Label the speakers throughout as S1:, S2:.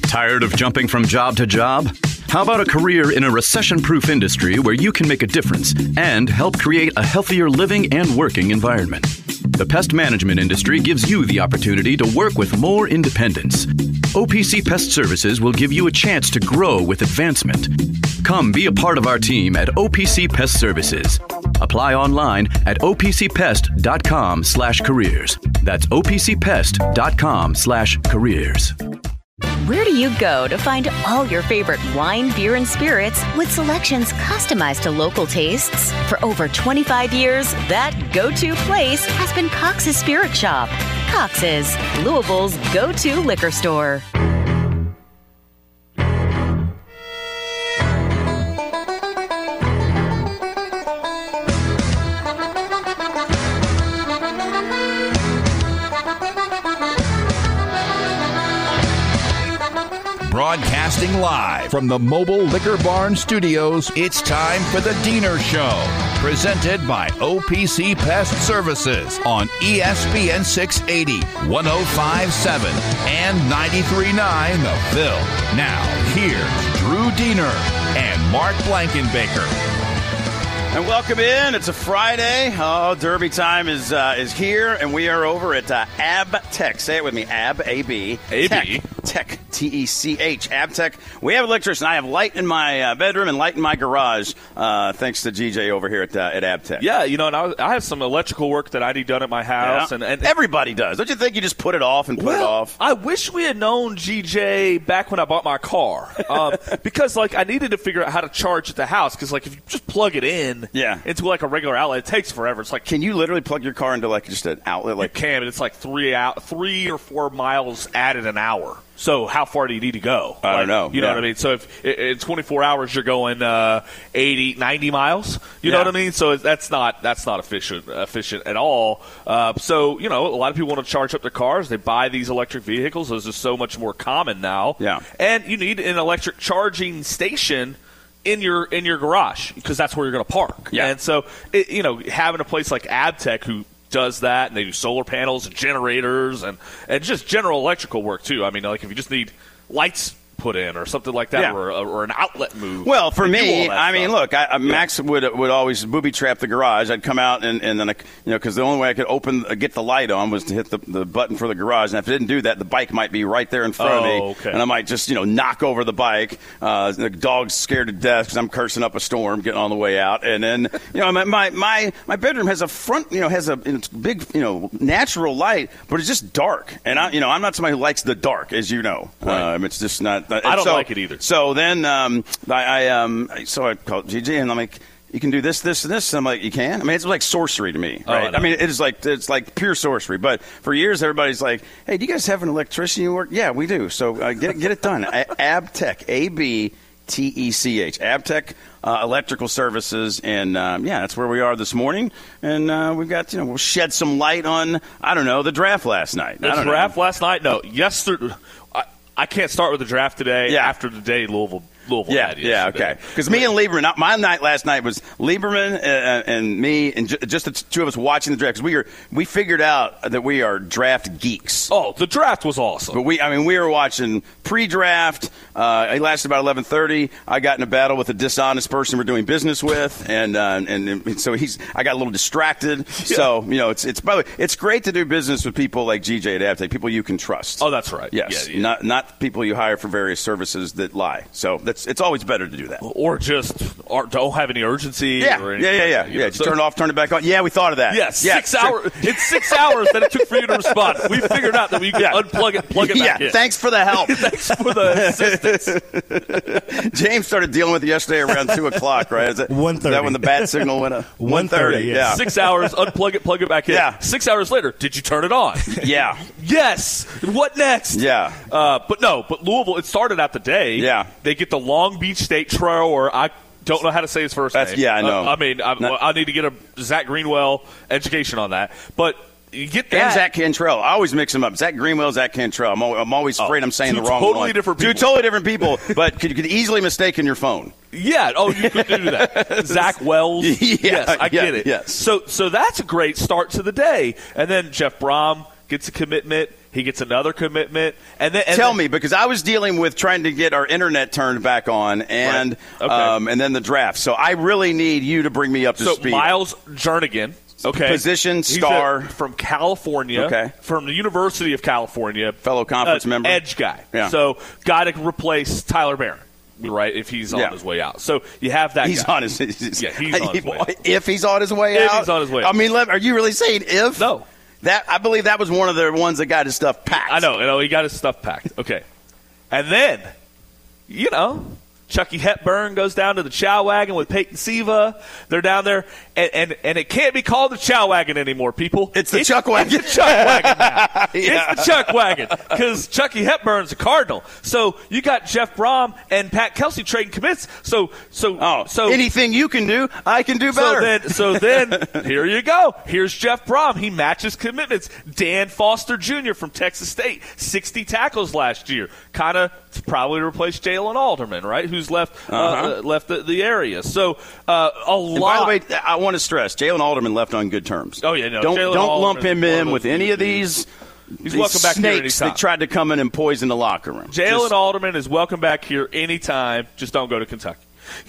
S1: Tired of jumping from job to job? How about a career in a recession-proof industry where you can make a difference and help create a healthier living and working environment? The pest management industry gives you the opportunity to work with more independence. OPC Pest Services will give you a chance to grow with advancement. Come be a part of our team at OPC Pest Services. Apply online at opcpest.com/careers. That's opcpest.com/careers.
S2: Where do you go to find all your favorite wine, beer, and spirits with selections customized to local tastes? For over 25 years, that go-to place has been Cox's Spirit Shop. Cox's, Louisville's go-to liquor store.
S3: Broadcasting live from the Mobile Liquor Barn Studios, it's time for the Diener Show, presented by OPC Pest Services on ESPN 680, 105.7, and 93.9 The Phil. Now, here's Drew Diener and Mark Blankenbaker.
S4: And welcome in. It's a Friday. Oh, Derby time is here, and we are over at AbTech. Say it with me, Ab, A-B.
S5: A-B?
S4: Tech, T-E-C-H, AbTech. We have electrician. I have light in my bedroom and light in my garage, thanks to GJ over here at AbTech.
S5: Yeah, you know, and I have some electrical work that I need done at my house.
S4: Yeah.
S5: And
S4: everybody does. Don't you think you just put it off and put it off?
S5: I wish we had known GJ back when I bought my car. Because, like, I needed to figure out how to charge at the house. Because, like, if you just plug it in into, like, a regular outlet, it takes forever. It's like,
S4: can you literally plug your car into, like, just an outlet? Like,
S5: you can, and it's like 3 or 4 miles added an hour. So how far do you need to go?
S4: I don't know.
S5: You know what I mean? So if in 24 hours you're going 80, 90 miles, you know what I mean? So that's not efficient at all. So, you know, a lot of people want to charge up their cars. They buy these electric vehicles. Those are so much more common now.
S4: Yeah.
S5: And you need an electric charging station in your garage because that's where you're going to park.
S4: Yeah.
S5: And so, you know, having a place like AbTech who does that, and they do solar panels and generators and just general electrical work too. I mean, like if you just need lights put in or something like that, or an outlet move.
S4: Well, for me, I mean, look, Max would always booby trap the garage. I'd come out and then, you know, because the only way I could get the light on was to hit the button for the garage. And if I didn't do that, the bike might be right there in front of me, and I might just, you know, knock over the bike. The dog's scared to death because I'm cursing up a storm getting on the way out. And then, you know, my bedroom has a front, you know, it's big, you know, natural light, but it's just dark. And I'm not somebody who likes the dark, as you know.
S5: Right.
S4: It's just not.
S5: I don't like it either.
S4: So then I called GG and I'm like, you can do this, this, and this. And I'm like, you can? I mean, it's like sorcery to me, right?
S5: Oh, no.
S4: I mean, it's like pure sorcery. But for years, everybody's like, hey, do you guys have an electrician you work? Yeah, we do. So get it done. AbTech, A-B-T-E-C-H, AbTech Electrical Services. And, that's where we are this morning. And we've got, you know, we'll shed some light on, I don't know, the draft last night.
S5: Last night? No. Yesterday. I can't start with the draft today after the day Louisville had yesterday.
S4: Yeah, okay. Because me and Lieberman, my night last night was Lieberman and me and just the two of us watching the draft. Because we figured out that we are draft geeks.
S5: Oh, the draft was awesome.
S4: But we were watching pre-draft. It lasted about 11:30. I got in a battle with a dishonest person we're doing business with, and so I got a little distracted. Yeah. So, you know, it's by the way, it's great to do business with people like GJ at AbTech, people you can trust.
S5: Oh, that's right.
S4: Yes,
S5: yeah.
S4: Not people you hire for various services that lie. So it's always better to do that.
S5: Or just don't have any urgency.
S4: Or anything. Yeah. Did you turn it off, turn it back on? Yeah, we thought of that.
S5: Yes. 6 hours. It's 6 hours that it took for you to respond. We figured out that we could unplug it, plug it back in.
S4: Yeah, thanks for the help.
S5: Thanks for the assistance.
S4: James started dealing with it yesterday around 2 o'clock, right? Is it
S6: 1:30.
S4: Is that when the bat signal went up? 1:30, yeah.
S5: 6 hours, unplug it, plug it back in.
S4: Yeah.
S5: 6 hours later, did you turn it on?
S4: Yeah.
S5: Yes. What next?
S4: Yeah.
S5: But Louisville, it started out the day.
S4: Yeah.
S5: They get the Long Beach State Trail, I don't know how to say his first name.
S4: Yeah, I know.
S5: I need to get a Zach Greenwell education on that. But you get that.
S4: And Zach Cantrell. I always mix them up. Zach Greenwell, Zach Cantrell. I'm always afraid I'm saying the wrong one.
S5: Totally different people.
S4: Two totally different people, but you could easily mistake in your phone.
S5: Yeah. Oh, you could do that. Zach Wells. Yes, I get it.
S4: Yes.
S5: So that's a great start to the day. And then Jeff Brom gets a commitment. He gets another commitment. And then
S4: Tell me, because I was dealing with trying to get our internet turned back on and and then the draft. So I really need you to bring me up to speed.
S5: So Miles Jernigan. Okay.
S4: Position star.
S5: From California.
S4: Okay.
S5: From the University of California.
S4: Fellow conference member.
S5: Edge guy.
S4: Yeah.
S5: So got to replace Tyler Barron, right, if he's on his way out. So you have that
S4: he's
S5: guy.
S4: On his
S5: he's on his way out.
S4: If he's on his way out?
S5: If he's on his way out.
S4: I mean, are you really saying if?
S5: No.
S4: I believe that was one of the ones that got his stuff packed.
S5: I know. He got his stuff packed. Okay. And then, Chucky Hepburn goes down to the Chow Wagon with Peyton Siva. They're down there, and it can't be called the Chow Wagon anymore, people.
S4: It's the Chuck Wagon.
S5: It's the Chuck Wagon now. It's the Chuck Wagon because Chucky Hepburn's a Cardinal. So you got Jeff Brom and Pat Kelsey trading commits. So
S4: anything you can do, I can do better.
S5: So then here you go. Here's Jeff Brom. He matches commitments. Dan Foster Jr. from Texas State, 60 tackles last year. Kind of probably replaced Jalen Alderman, right? Who's left the area. So a lot.
S4: By the way, I want to stress, Jalen Alderman left on good terms.
S5: Oh, yeah, no.
S4: Don't lump him in with any of these.
S5: He's welcome back here
S4: snakes
S5: anytime.
S4: that tried to come in and poison the locker room.
S5: Jalen Alderman is welcome back here anytime. Just don't go to Kentucky.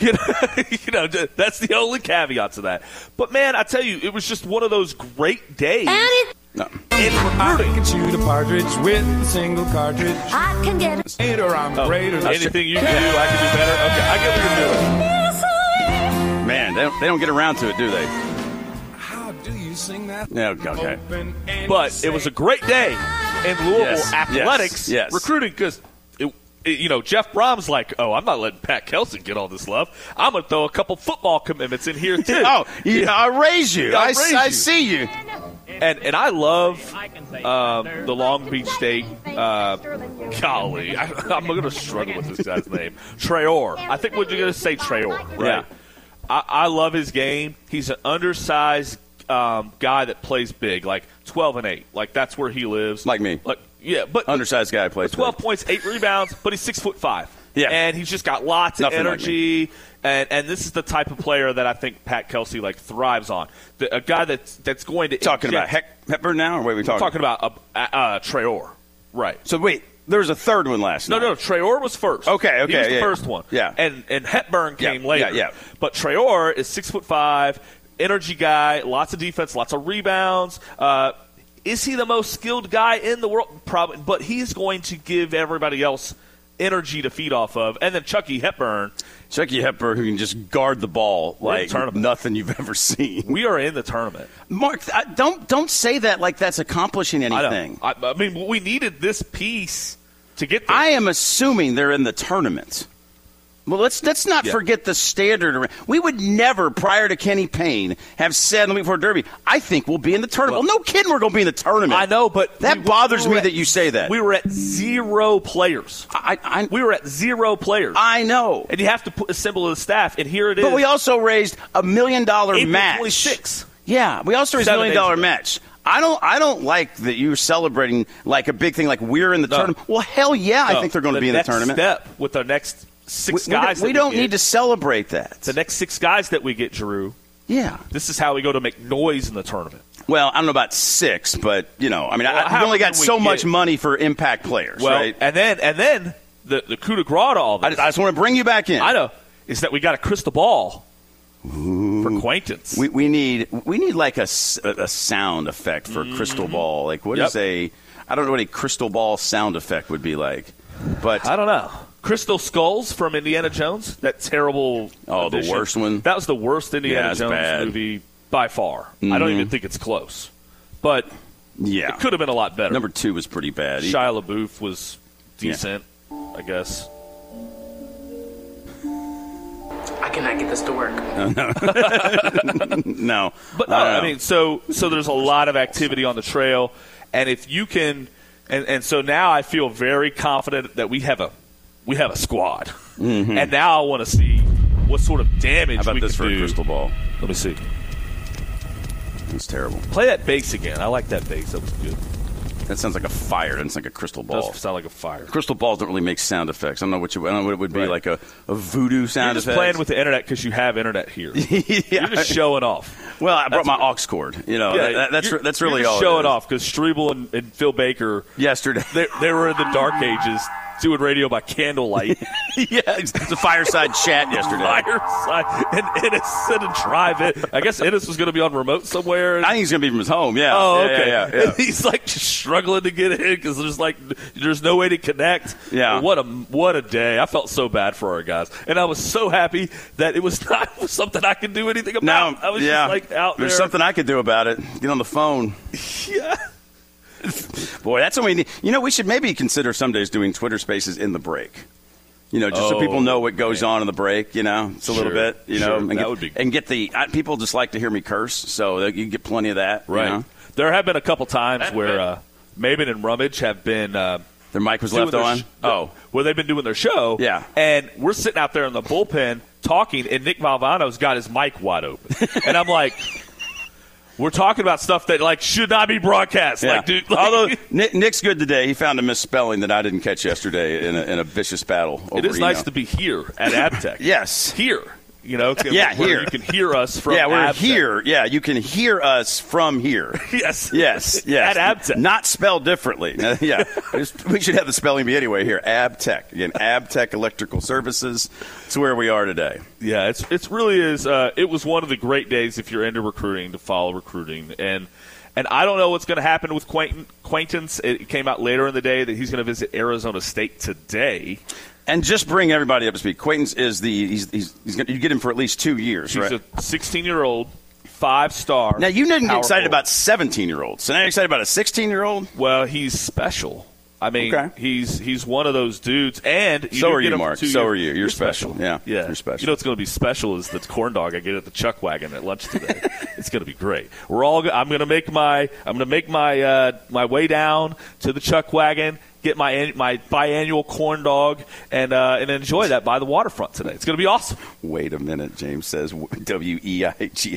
S5: That's the only caveat to that. But man, I tell you, it was just one of those great days.
S6: I can shoot a partridge with a single cartridge.
S7: I can get it.
S5: Anything you can do, I can do better. Okay, I get what you're doing.
S4: Man, they don't get around to it, do they?
S6: How do you sing that?
S4: Yeah, okay.
S5: But it was a great day in Louisville athletics recruiting because Jeff Brom's like, I'm not letting Pat Kelsey get all this love. I'm going to throw a couple football commitments in here, too.
S4: I raise you. I see you.
S5: And I love the Long Beach State, golly, I'm going to struggle with this guy's name, Traore. I think we're going to say Traore, right?
S4: Yeah.
S5: I love his game. He's an undersized guy that plays big, like 12-8. Like, that's where he lives.
S4: Like me.
S5: But
S4: undersized guy plays
S5: 12 points, 8 rebounds, but he's 6'5".
S4: Yeah,
S5: and he's just got lots of energy. And this is the type of player that I think Pat Kelsey thrives on. A guy that's going to
S4: talking about Hepburn now, or what are we talking?
S5: Talking about Traore, right?
S4: So wait, there was a third one last night.
S5: No, Traore was first.
S4: Okay,
S5: he was the first one.
S4: Yeah,
S5: and Hepburn came later.
S4: Yeah.
S5: But Traore is 6'5", energy guy, lots of defense, lots of rebounds. Is he the most skilled guy in the world? Probably, but he's going to give everybody else energy to feed off of. And then Chucky Hepburn,
S4: who can just guard the ball like nothing you've ever seen.
S5: We are in the tournament.
S4: Mark, don't say that like that's accomplishing anything.
S5: I mean, we needed this piece to get there.
S4: I am assuming they're in the tournament. Well, let's not forget the standard. We would never, prior to Kenny Payne, have said in the week before Derby, I think we'll be in the tournament. Well, no kidding, we're going to be in the tournament.
S5: I know, but
S4: that bothers me that you say that.
S5: We were at 0 players. We were at 0 players.
S4: I know.
S5: And you have to assemble the staff, and here it is.
S4: But we also raised $1 million match.
S5: 26.
S4: Yeah, we also raised a $1 million match. I don't like that you're celebrating like a big thing, like we're in the tournament. Well, hell yeah, I think they're going to be in the tournament.
S5: Step with our next 6 guys.
S4: We don't need to celebrate that.
S5: The next 6 guys that we get, Drew.
S4: Yeah.
S5: This is how we go to make noise in the tournament.
S4: Well, I don't know about 6, but we only got so much money for impact players, right?
S5: And then the coup de grace to all this.
S4: I just want to bring you back in.
S5: I know. Is that we got a crystal ball for acquaintance.
S4: We need like a sound effect for crystal ball. Like what is I don't know what a crystal ball sound effect would be like. But
S5: I don't know. Crystal Skulls from Indiana Jones, that terrible
S4: the worst one.
S5: That was the worst Indiana Jones movie by far. I don't even think it's close. But it could have been a lot better.
S4: Number 2 was pretty bad.
S5: Shia LaBeouf was decent, I guess.
S8: I cannot get this to work.
S4: No.
S5: But no, I mean, so there's a lot of activity on the trail, and if you can, and so now I feel very confident that we have a squad, and now I want to see what sort of damage
S4: How about
S5: we
S4: this
S5: can
S4: for
S5: do.
S4: a crystal ball?
S5: Let me see.
S4: It's terrible.
S5: Play that bass again. I like that bass. That was good.
S4: That sounds like a fire. It's like a crystal ball.
S5: Does sound like a fire.
S4: Crystal balls don't really make sound effects. I don't know what it would be, like a voodoo sound effect.
S5: You're just playing with the internet because you have internet here. You're just showing off.
S4: Well, I brought my aux cord. You know, that's really all.
S5: Show it off because Strebel and Phil Baker
S4: yesterday
S5: they were in the dark ages doing radio by candlelight.
S4: Yeah, it's a fireside chat yesterday.
S5: Fireside, and Ennis said to drive it. I guess Ennis was going to be on remote somewhere.
S4: I think he's going to be from his home. Yeah.
S5: Oh, okay.
S4: Yeah.
S5: And he's like just struggling to get in because there's no way to connect.
S4: Yeah.
S5: What a day! I felt so bad for our guys, and I was so happy that it was not something I could do anything about.
S4: No,
S5: I was just like out there.
S4: There's something I could do about it. Get on the phone.
S5: Yeah.
S4: Boy, that's what we need. You know, we should maybe consider some days doing Twitter Spaces in the break. You know, just so people know what goes on in the break. You know, it's a little bit. You know, and get the people just like to hear me curse, so you get plenty of that.
S5: Right.
S4: You know?
S5: There have been a couple times where Maven and Rummage have been.
S4: Their mic was left on.
S5: Where they've been doing their show.
S4: Yeah.
S5: And we're sitting out there in the bullpen talking, and Nick Valvano's got his mic wide open, and I'm like. We're talking about stuff that should not be broadcast.
S4: Yeah.
S5: Like, dude,
S4: although Nick's good today, he found a misspelling that I didn't catch yesterday in a vicious battle.
S5: It is nice to be here at AbTech.
S4: Yes,
S5: here. You know,
S4: here
S5: you can hear us from.
S4: Yeah, we're
S5: AbTech.
S4: here. Yeah, you can hear us from here.
S5: Yes.
S4: At
S5: AbTech,
S4: not spelled differently. Yeah, we should have the spelling bee anyway here. AbTech again. AbTech Electrical Services. It's where we are today.
S5: Yeah, it's really is. It was one of the great days if you're into recruiting to follow recruiting, and I don't know what's going to happen with Quaintance. It came out later in the day that he's going to visit Arizona State today.
S4: And just bring everybody up to speed. Quaintance is you get him for at least 2 years, right?
S5: He's a 16-year-old, 5-star.
S4: Now you didn't get excited
S5: forward.
S4: about 17-year-olds. So now you're excited about a 16-year-old?
S5: Well, he's special. I mean, he's one of those dudes, and
S4: so are you, Mark. So are you. You're special. Yeah,
S5: you're
S4: special.
S5: You know what's going to be special is the corn dog I get at the Chuck Wagon at lunch today. It's going to be great. I'm going to make my way down to the Chuck Wagon, get my biannual corn dog, and enjoy that by the waterfront today. It's going to be awesome.
S4: Wait a minute, James says WEIGH.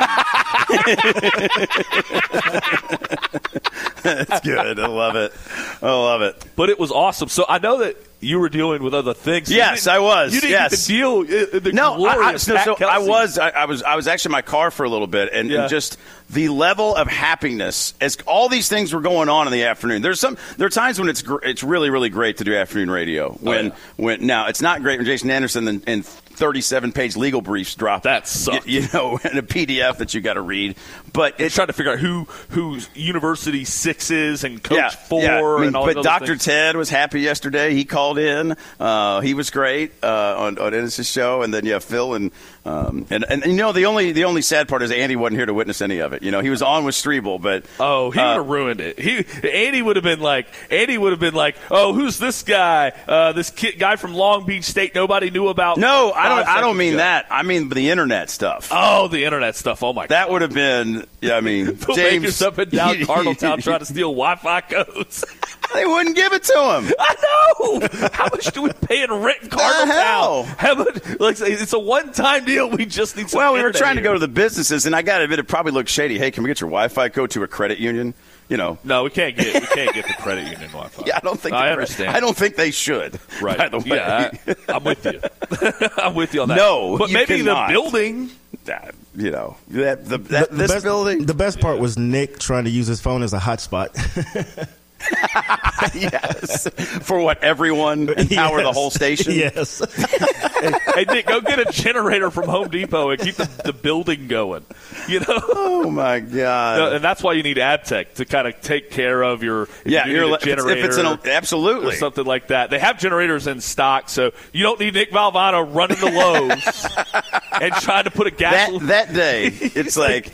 S4: That's good. I love it.
S5: But it was awesome. So I know that you were dealing with other things.
S4: Yes, I was.
S5: You didn't get to deal the glory of Pat Kelsey.
S4: I was actually in my car for a little bit, and just the level of happiness as all these things were going on in the afternoon. There are times when it's really, really great to do afternoon radio. When now it's not great when Jason Anderson and 37-page legal briefs drop.
S5: That sucked.
S4: In a PDF that you got to read. But
S5: it's trying to figure out who University 6 is and Coach 4 and all
S4: But Dr.
S5: things.
S4: Ted was happy yesterday. He called in. He was great on Ennis' show. And then Phil and the only sad part is Andy wasn't here to witness any of it. He was on with Strebel, but
S5: he would have ruined it. Andy would have been like, oh, who's this guy? This guy from Long Beach State nobody knew about.
S4: No, I don't mean that. I mean the internet stuff.
S5: Oh, the internet stuff. Oh my God.
S4: That would have been. Yeah, I mean, James
S5: up and down Cardinaltown trying to steal Wi-Fi codes.
S4: They wouldn't give it to him.
S5: I know. How much do we pay in rent in Cardinaltown? How much? It's a one-time deal. We just need some.
S4: Well, we were trying to go to the businesses, and I got to admit, it probably looked shady. Hey, can we get your Wi-Fi code to a credit union?
S5: No, we can't get the credit union Wi-Fi.
S4: Yeah, I don't think.
S5: I understand.
S4: I don't think they should.
S5: Right.
S4: By the way.
S5: Yeah, I'm with you. I'm with you on that.
S4: No,
S5: but maybe
S4: cannot.
S5: the building.
S4: This building.
S7: The best part was Nick trying to use his phone as a hotspot.
S4: Yes. For what, everyone? And power the whole station?
S7: Yes.
S5: Hey, Nick, go get a generator from Home Depot and keep the building going.
S4: Oh, my God.
S5: And that's why you need AbTech to kind of take care of your generator.
S4: If it's absolutely.
S5: Or something like that. They have generators in stock, so you don't need Nick Valvano running the Lowe's and trying to put a gasoline.
S4: That day, it's like,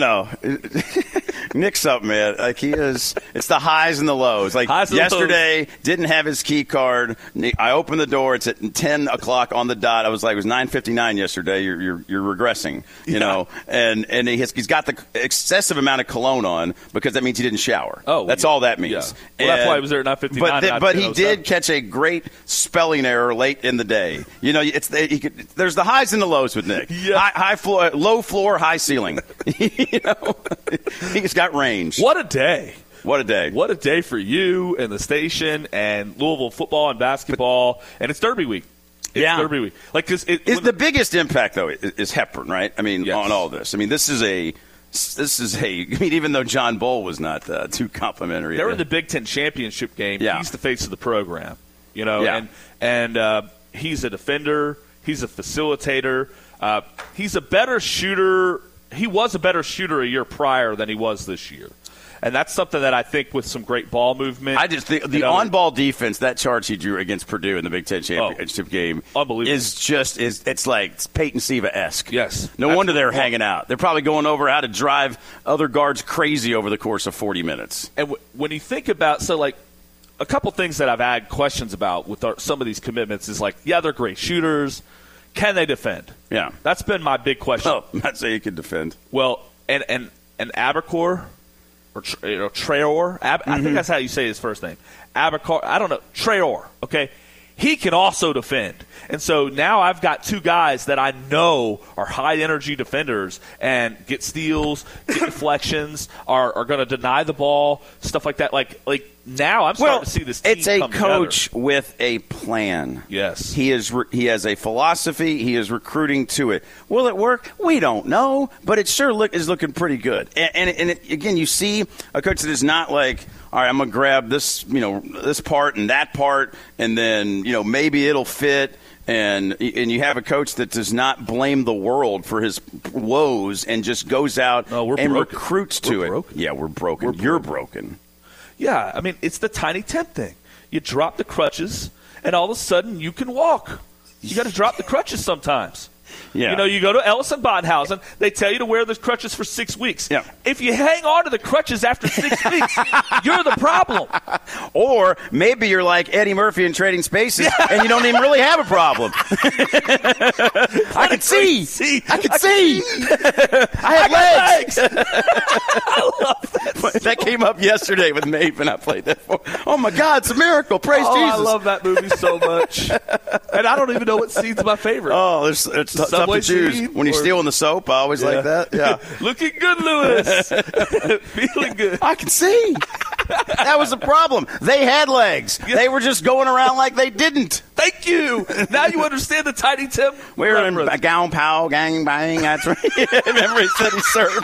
S4: Nick's up, man. Like he is. It's the highs and the lows. Like yesterday, didn't have his key card. I opened the door. It's at 10 o'clock on the dot. I was like, it was 9:59 yesterday. You're regressing, know. And he's got the excessive amount of cologne on because that means he didn't shower.
S5: Oh,
S4: that's all that means.
S5: Yeah. Well, that's why he was there at 9:59.
S4: But he did catch a great spelling error late in the day. There's the highs and the lows with Nick.
S5: Yeah.
S4: High floor, low floor, high ceiling. He's got range.
S5: What a day.
S4: What a day.
S5: What a day for you and the station and Louisville football and basketball. And it's Derby week. It's Derby week. Like,
S4: the biggest impact, though, is Hepburn, right? I mean, on all this. I mean, this is a I mean, even though John Bull was not too complimentary.
S5: They're in the Big Ten championship game.
S4: Yeah.
S5: He's the face of the program, and he's a defender. He's a facilitator. He's a better shooter. He was a better shooter a year prior than he was this year. And that's something that I think with some great ball movement.
S4: I just think the on-ball defense, that charge he drew against Purdue in the Big Ten championship game,
S5: unbelievable.
S4: It's like Peyton Siva-esque.
S5: Yes.
S4: No wonder they're hanging out. They're probably going over how to drive other guards crazy over the course of 40 minutes.
S5: And when you think about, a couple things that I've had questions about with some of these commitments is they're great shooters. Can they defend?
S4: Yeah.
S5: That's been my big question.
S4: Oh, I'm not saying you can defend.
S5: Well, and Abercor, or Traore, I think that's how you say his first name. Abercor, I don't know. Traore, okay? He can also defend. And so now I've got two guys that I know are high-energy defenders and get steals, get deflections, are going to deny the ball, stuff like that. Like now I'm starting to see this team
S4: it's a
S5: come
S4: coach
S5: together.
S4: With a plan.
S5: Yes.
S4: He has a philosophy. He is recruiting to it. Will it work? We don't know, but it sure is looking pretty good. And again, you see a coach that is not like, all right, I'm going to grab this, this part and that part, and then, maybe it'll fit. And you have a coach that does not blame the world for his woes and just goes out and recruits to it. Yeah, we're broken. You're broken.
S5: Yeah, I mean, it's the Tiny Tim thing. You drop the crutches, and all of a sudden you can walk. You got to drop the crutches sometimes.
S4: Yeah.
S5: You go to Ellis and Bonhausen, they tell you to wear the crutches for 6 weeks.
S4: Yeah.
S5: If you hang on to the crutches after 6 weeks, you're the problem.
S4: Or maybe you're like Eddie Murphy in Trading Spaces, and you don't even really have a problem. I could see. I could see. I had legs.
S5: I love that.
S4: That came up yesterday with Maeve, and I played that for. Oh, my God, it's a miracle. Praise Jesus.
S5: I love that movie so much. And I don't even know what scene's my favorite.
S4: Oh, it's tough to choose. When you're stealing the soap, I always like that. Yeah.
S5: Looking good, Lewis. Feeling good.
S4: I can see. That was the problem. They had legs. They were just going around like they didn't.
S5: Thank you. Now you understand the Tiny Tim.
S4: We're in Gown Pow, Gang Bang. That's right. Remember he said he served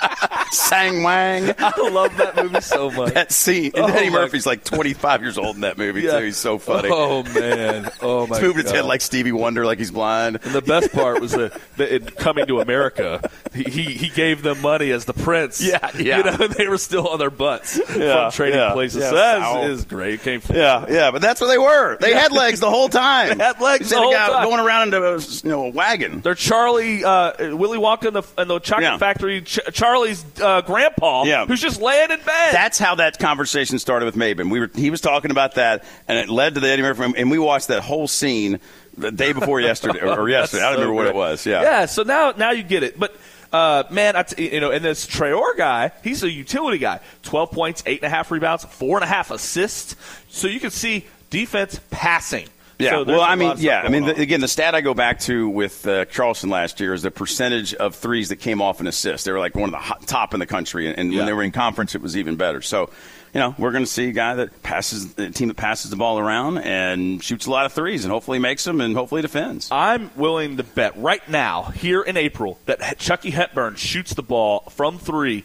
S4: Sang Wang.
S5: I love that movie so much.
S4: That scene. And Eddie Murphy's like 25 years old in that movie, too. He's so funny.
S5: Oh, man. Oh, my God.
S4: He's moving his head like Stevie Wonder, like he's blind.
S5: And the best part was in Coming to America, he gave them money as the prince.
S4: Yeah.
S5: They were still on their butts from trading places.
S4: Yeah.
S5: So that is great. It came from
S4: but that's where they were. They had legs the whole time.
S5: They had legs the whole time.
S4: Going around into a wagon.
S5: They're Charlie, Willy Wonka and the Chocolate Factory, Charlie's grandpa, who's just laying in bed.
S4: That's how that conversation started with Maben. He was talking about that, and it led to the Eddie Murphy, and we watched that whole scene the day before yesterday, or yesterday. I don't remember what it was.
S5: Yeah. So now you get it, but. Man, and this Traore guy, he's a utility guy. 12 points, 8.5 rebounds, 4.5 assists. So you can see defense passing.
S4: Yeah,
S5: so
S4: again, the stat I go back to with Charleston last year is the percentage of threes that came off an assist. They were like one of the top in the country, and when they were in conference, it was even better. So, we're going to see a guy a team that passes the ball around and shoots a lot of threes, and hopefully makes them, and hopefully defends.
S5: I'm willing to bet right now, here in April, that Chucky Hepburn shoots the ball from 3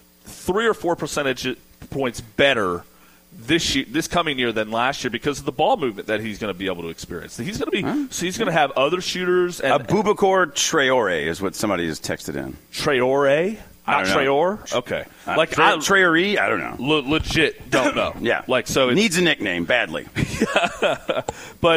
S5: or 4 percentage points better this coming year than last year because of the ball movement that he's going to be able to experience. He's going to have other shooters. And
S4: Boubacar Traore is what somebody has texted in.
S5: Traore? Not Traore? Okay.
S4: Traore? I don't know.
S5: Legit don't know.
S4: Yeah.
S5: So it
S4: needs a nickname badly.
S5: But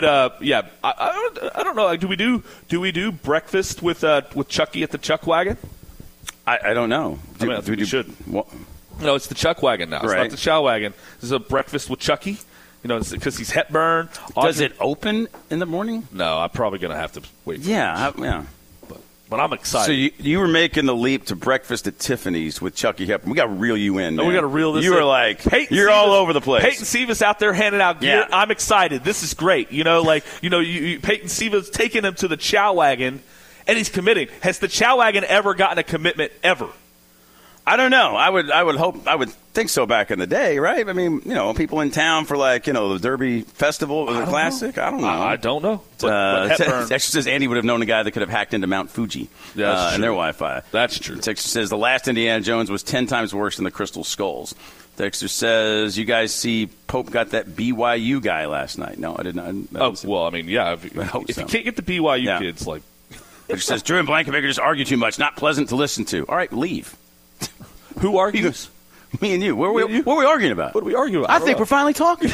S5: I don't know. Do we do breakfast with Chucky at the Chuck Wagon?
S4: I don't know.
S5: We should.
S4: What?
S5: No, it's the Chuck Wagon now. It's
S4: right.
S5: not the Chow Wagon. This is a breakfast with Chucky. Because he's Hepburn.
S4: Does it open in the morning?
S5: No, I'm probably going to have to wait.
S4: Yeah.
S5: But I'm excited.
S4: So you were making the leap to breakfast at Tiffany's with Chucky Hepburn. We got to reel you in, man.
S5: We got to reel this in.
S4: You were like, you're all over the place.
S5: Peyton Siva's out there handing out gear. Yeah. I'm excited. This is great. Peyton Siva's taking him to the Chow Wagon, and he's committing. Has the Chow Wagon ever gotten a commitment ever?
S4: I don't know. I would think so back in the day, right? I mean, people in town for the Derby Festival, the Classic. I don't know.
S5: I don't know.
S4: Texas says Andy would have known a guy that could have hacked into Mount Fuji and their Wi-Fi.
S5: That's true.
S4: Texas says the last Indiana Jones was 10 times worse than the Crystal Skulls. Dexter says, you guys see Pope got that BYU guy last night. No, I did not.
S5: Well, I mean, yeah. If you can't get the BYU kids, like.
S4: Dexter says, Drew and Blankenbaker just argue too much. Not pleasant to listen to. All right, leave.
S5: Who argues?
S4: Me and you. What are we arguing about?
S5: What are we arguing about?
S4: I think we're finally talking.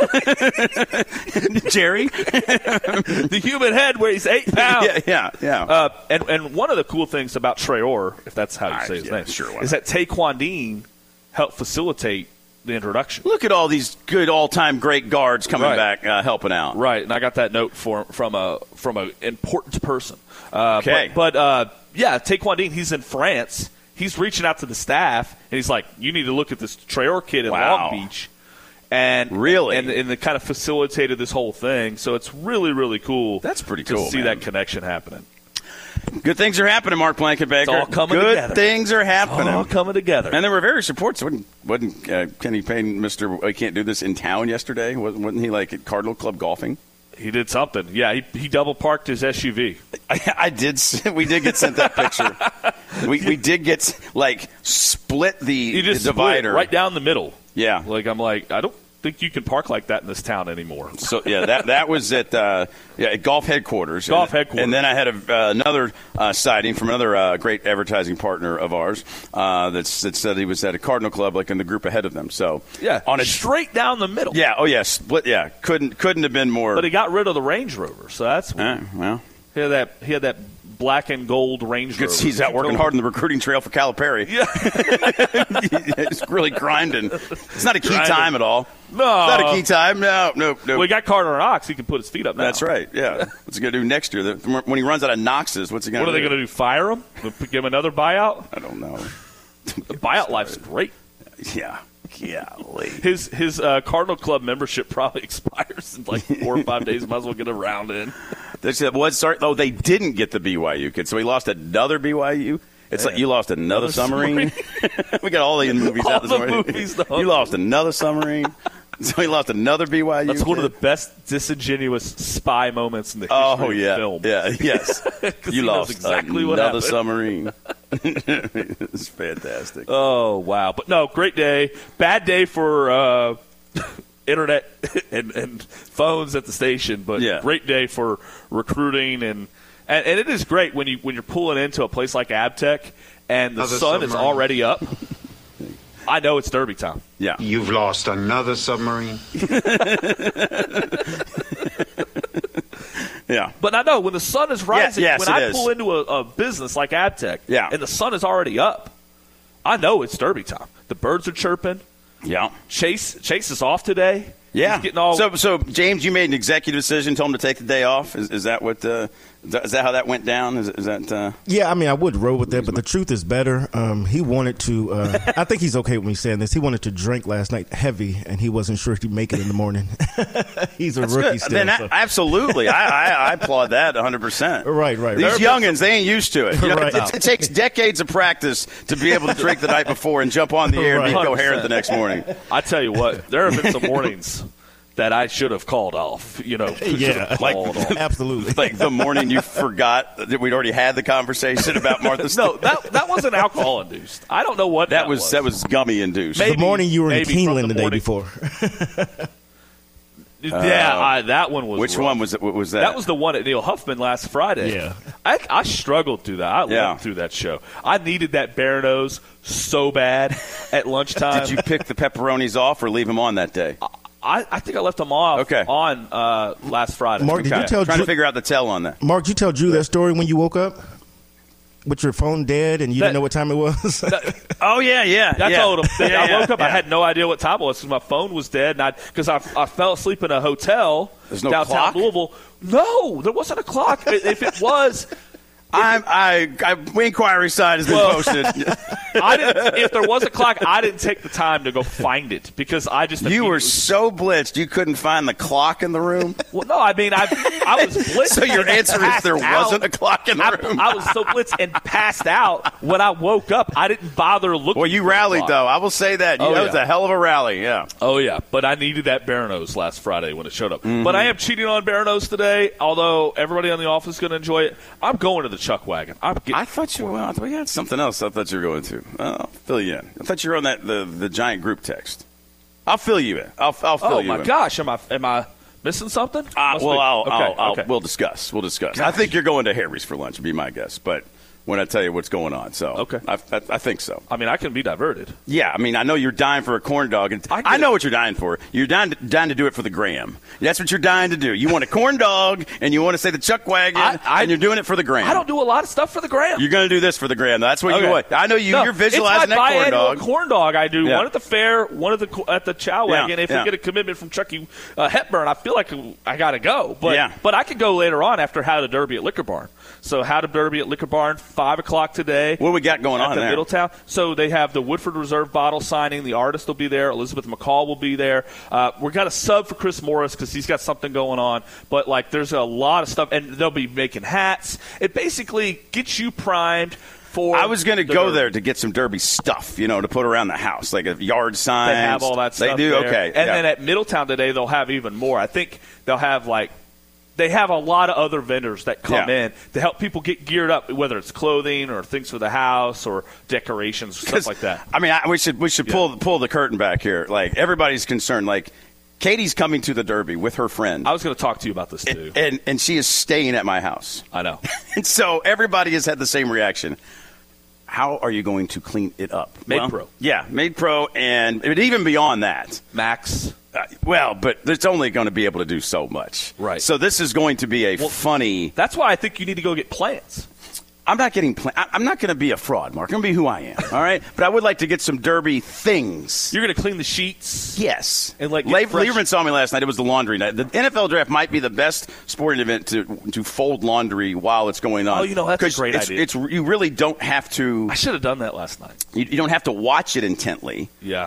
S4: Jerry.
S5: The human head weighs 8 pounds.
S4: Yeah.
S5: And one of the cool things about Traore, if that's how you say his name, is that Taekwon Dean helped facilitate the introduction.
S4: Look at all these good all-time great guards coming back, helping out.
S5: Right, and I got that note from an important person.
S4: Okay.
S5: But Taekwon Dean, he's in France. He's reaching out to the staff, and he's like, you need to look at this Traore kid in Long Beach. And
S4: really?
S5: And they kind of facilitated this whole thing. So it's really, really cool.
S4: That's pretty cool,
S5: to see that connection happening.
S4: Good things are happening, Mark Blankenbaker.
S5: It's all coming together.
S4: Good things are happening.
S5: All coming together.
S4: And there were various reports. Wasn't Kenny Payne, Mr. I can't do this in town yesterday? Wasn't he at Cardinal Club golfing?
S5: He did something. Yeah, he double parked his SUV.
S4: I did. We did get sent that picture. we did get split the divider
S5: right down the middle.
S4: Yeah.
S5: I don't think you can park like that in this town anymore.
S4: So that was at golf headquarters. And then I had another sighting from another great advertising partner of ours that said he was at a Cardinal Club, in the group ahead of them. So
S5: straight down the middle.
S4: Yeah. Oh yeah. Split. Yeah. Couldn't have been more.
S5: But he got rid of the Range Rover, so that's
S4: well.
S5: He had that black and gold Range Rover.
S4: He's out working hard on the recruiting trail for Calipari.
S5: Yeah.
S4: He's really grinding. It's not a key time at all.
S5: No.
S4: It's not a key time. No.
S5: Well, he got Carter and Ox. He can put his feet up now.
S4: That's right, yeah. What's he going to do next year? When he runs out of Knoxes, what's he going to do?
S5: What are they going to do, fire him? Give him another buyout?
S4: I don't know.
S5: The buyout life's great.
S4: Yeah. Golly.
S5: His Cardinal Club membership probably expires in 4 or 5 days. Might as well get a round in.
S4: They didn't get the BYU kid, so he lost another BYU. It's like you lost another submarine. We got all the movies out this morning. You lost another submarine. So he lost another BYU.
S5: That's one of the best disingenuous spy moments in the history of film.
S4: Yeah, yes. You lost
S5: exactly
S4: another submarine. It's fantastic.
S5: Oh, wow. But no, great day. Bad day for internet and phones at the station, but great day for recruiting and it is great when you're pulling into a place like Abtech and the sun is already up. I know it's Derby time.
S4: Yeah.
S9: You've lost another submarine.
S4: Yeah.
S5: But I know when the sun is rising, when I pull into a business like Abtech and the sun is already up, I know it's Derby time. The birds are chirping.
S4: Yeah.
S5: Chase is off today.
S4: Yeah.
S5: He's getting all
S4: so James, you made an executive decision, told him to take the day off. Is that what? Is that how that went down? Is that?
S7: Yeah, I mean, I would roll with that, but the truth is better. He wanted to. I think he's okay with me saying this. He wanted to drink last night heavy, and he wasn't sure if he'd make it in the morning. He's a rookie still.
S4: Then absolutely, I applaud that 100%.
S7: Right.
S4: These youngins, they ain't used to it. It takes decades of practice to be able to drink the night before and jump on the air and be coherent the next morning.
S5: I tell you what, there have been some mornings that I should have called off,
S7: absolutely.
S4: Like the morning you forgot that we'd already had the conversation about Martha Stewart.
S5: No, that wasn't alcohol induced. I don't know what that was.
S4: That was gummy induced.
S7: The morning you were in Keeneland the day before.
S5: That one was.
S4: Which
S5: rough.
S4: one was it? What was that?
S5: That was the one at Neil Huffman last Friday.
S7: Yeah,
S5: I struggled through that. I lived through that show. I needed that bear nose so bad at lunchtime.
S4: Did you pick the pepperonis off or leave them on that day?
S5: I think I left them off on last Friday.
S7: Mark, did you tell
S4: Trying to figure out the tell on that.
S7: Mark, did you tell Drew that story when you woke up? With your phone dead and you didn't know what time it was?
S4: Oh, yeah.
S5: I told him. I woke up. I had no idea what time it was because my phone was dead. Because I fell asleep in a hotel
S4: There's no
S5: downtown
S4: clock?
S5: Louisville. No, there wasn't a clock. If it was,
S4: Inquiry sign has been posted.
S5: If there was a clock, I didn't take the time to go find it because I just
S4: you were so blitzed you couldn't find the clock in the room.
S5: Well, no, I mean I was blitzed.
S4: So your answer is there wasn't a clock in the room.
S5: I was so blitzed and passed out when I woke up. I didn't bother looking.
S4: Well, you rallied though. I will say that. That was a hell of a rally. Yeah.
S5: Oh yeah, but I needed that Baranos last Friday when it showed up. Mm-hmm. But I am cheating on Baranos today. Although everybody on the office is going to enjoy it, I'm going to the Chuck Wagon.
S4: I thought you were. We had something else. I thought you were going to. I'll fill you in. I thought you were on the giant group text. I'll fill you in. I'll fill you in.
S5: Oh my gosh, am I missing something?
S4: We'll discuss. I think you're going to Harry's for lunch. Would be my guess, but. When I tell you what's going on. So
S5: okay.
S4: I think so.
S5: I mean, I can be diverted.
S4: Yeah, I mean, I know you're dying for a corn dog. And I know what you're dying for. You're dying to do it for the gram. That's what you're dying to do. You want a corn dog, and you want to say the Chuck Wagon, and you're doing it for the gram.
S5: I don't do a lot of stuff for the gram.
S4: You're going to do this for the gram. That's what you want. I know you're visualizing that corn dog.
S5: Corn dog I do. Yeah. One at the fair, one at the Chow Wagon. If we get a commitment from Chucky Hepburn, I feel like I got to go. But I could go later on after How to Derby at Liquor Barn. So How to Derby at Liquor Barn, 5 o'clock today.
S4: What we got going on
S5: there?
S4: Middletown.
S5: So they have the Woodford Reserve bottle signing. The artist will be there. Elizabeth McCall will be there. We've got a sub for Chris Morris because he's got something going on. But, there's a lot of stuff. And they'll be making hats. It basically gets you primed for
S4: I was going to go there to get some Derby stuff, to put around the house, like a yard sign.
S5: They have all that stuff
S4: They do?
S5: there.
S4: Okay.
S5: And then at Middletown today, they'll have even more. I think they'll have, they have a lot of other vendors that come in to help people get geared up, whether it's clothing or things for the house or decorations, stuff like that.
S4: I mean, we should pull the curtain back here. Everybody's concerned. Katie's coming to the Derby with her friend.
S5: I was going to talk to you about this too.
S4: And she is staying at my house.
S5: I know.
S4: And so everybody has had the same reaction. How are you going to clean it up?
S5: Made Pro.
S4: Yeah, Made Pro, and even beyond that.
S5: Max.
S4: But it's only going to be able to do so much.
S5: Right.
S4: So this is going to be funny.
S5: That's why I think you need to go get plants.
S4: I'm not getting I'm not going to be a fraud, Mark. I'm going to be who I am, all right? But I would like to get some Derby things.
S5: You're going to clean the sheets?
S4: Yes.
S5: And
S4: Lieberman saw me last night. It was the laundry night. The NFL draft might be the best sporting event to fold laundry while it's going on.
S5: Oh, that's a great idea.
S4: You really don't have to.
S5: I should have done that last night.
S4: You don't have to watch it intently.
S5: Yeah.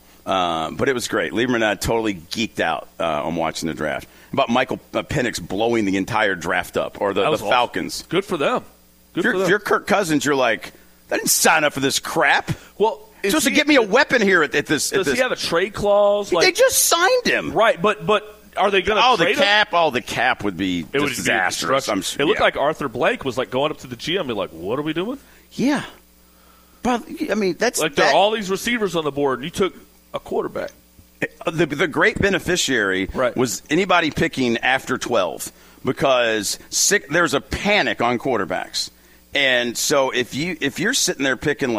S4: But it was great. Lieberman and I totally geeked out on watching the draft. About Michael Penix blowing the entire draft up, or the Falcons.
S5: Awesome. Good for them.
S4: If you're Kirk Cousins, you're like, I didn't sign up for this crap.
S5: Well,
S4: supposed to get me a weapon here at this.
S5: Does he have a trade clause?
S4: They just signed him.
S5: Right, but are they going to trade him?
S4: The cap would be disastrous.
S5: It looked like Arthur Blank was going up to the GM and be like, what are we doing?
S4: Yeah. But, I mean, that's...
S5: there are all these receivers on the board, and you took a quarterback.
S4: The great beneficiary was anybody picking after 12 because there's a panic on quarterbacks. And so if you're sitting there picking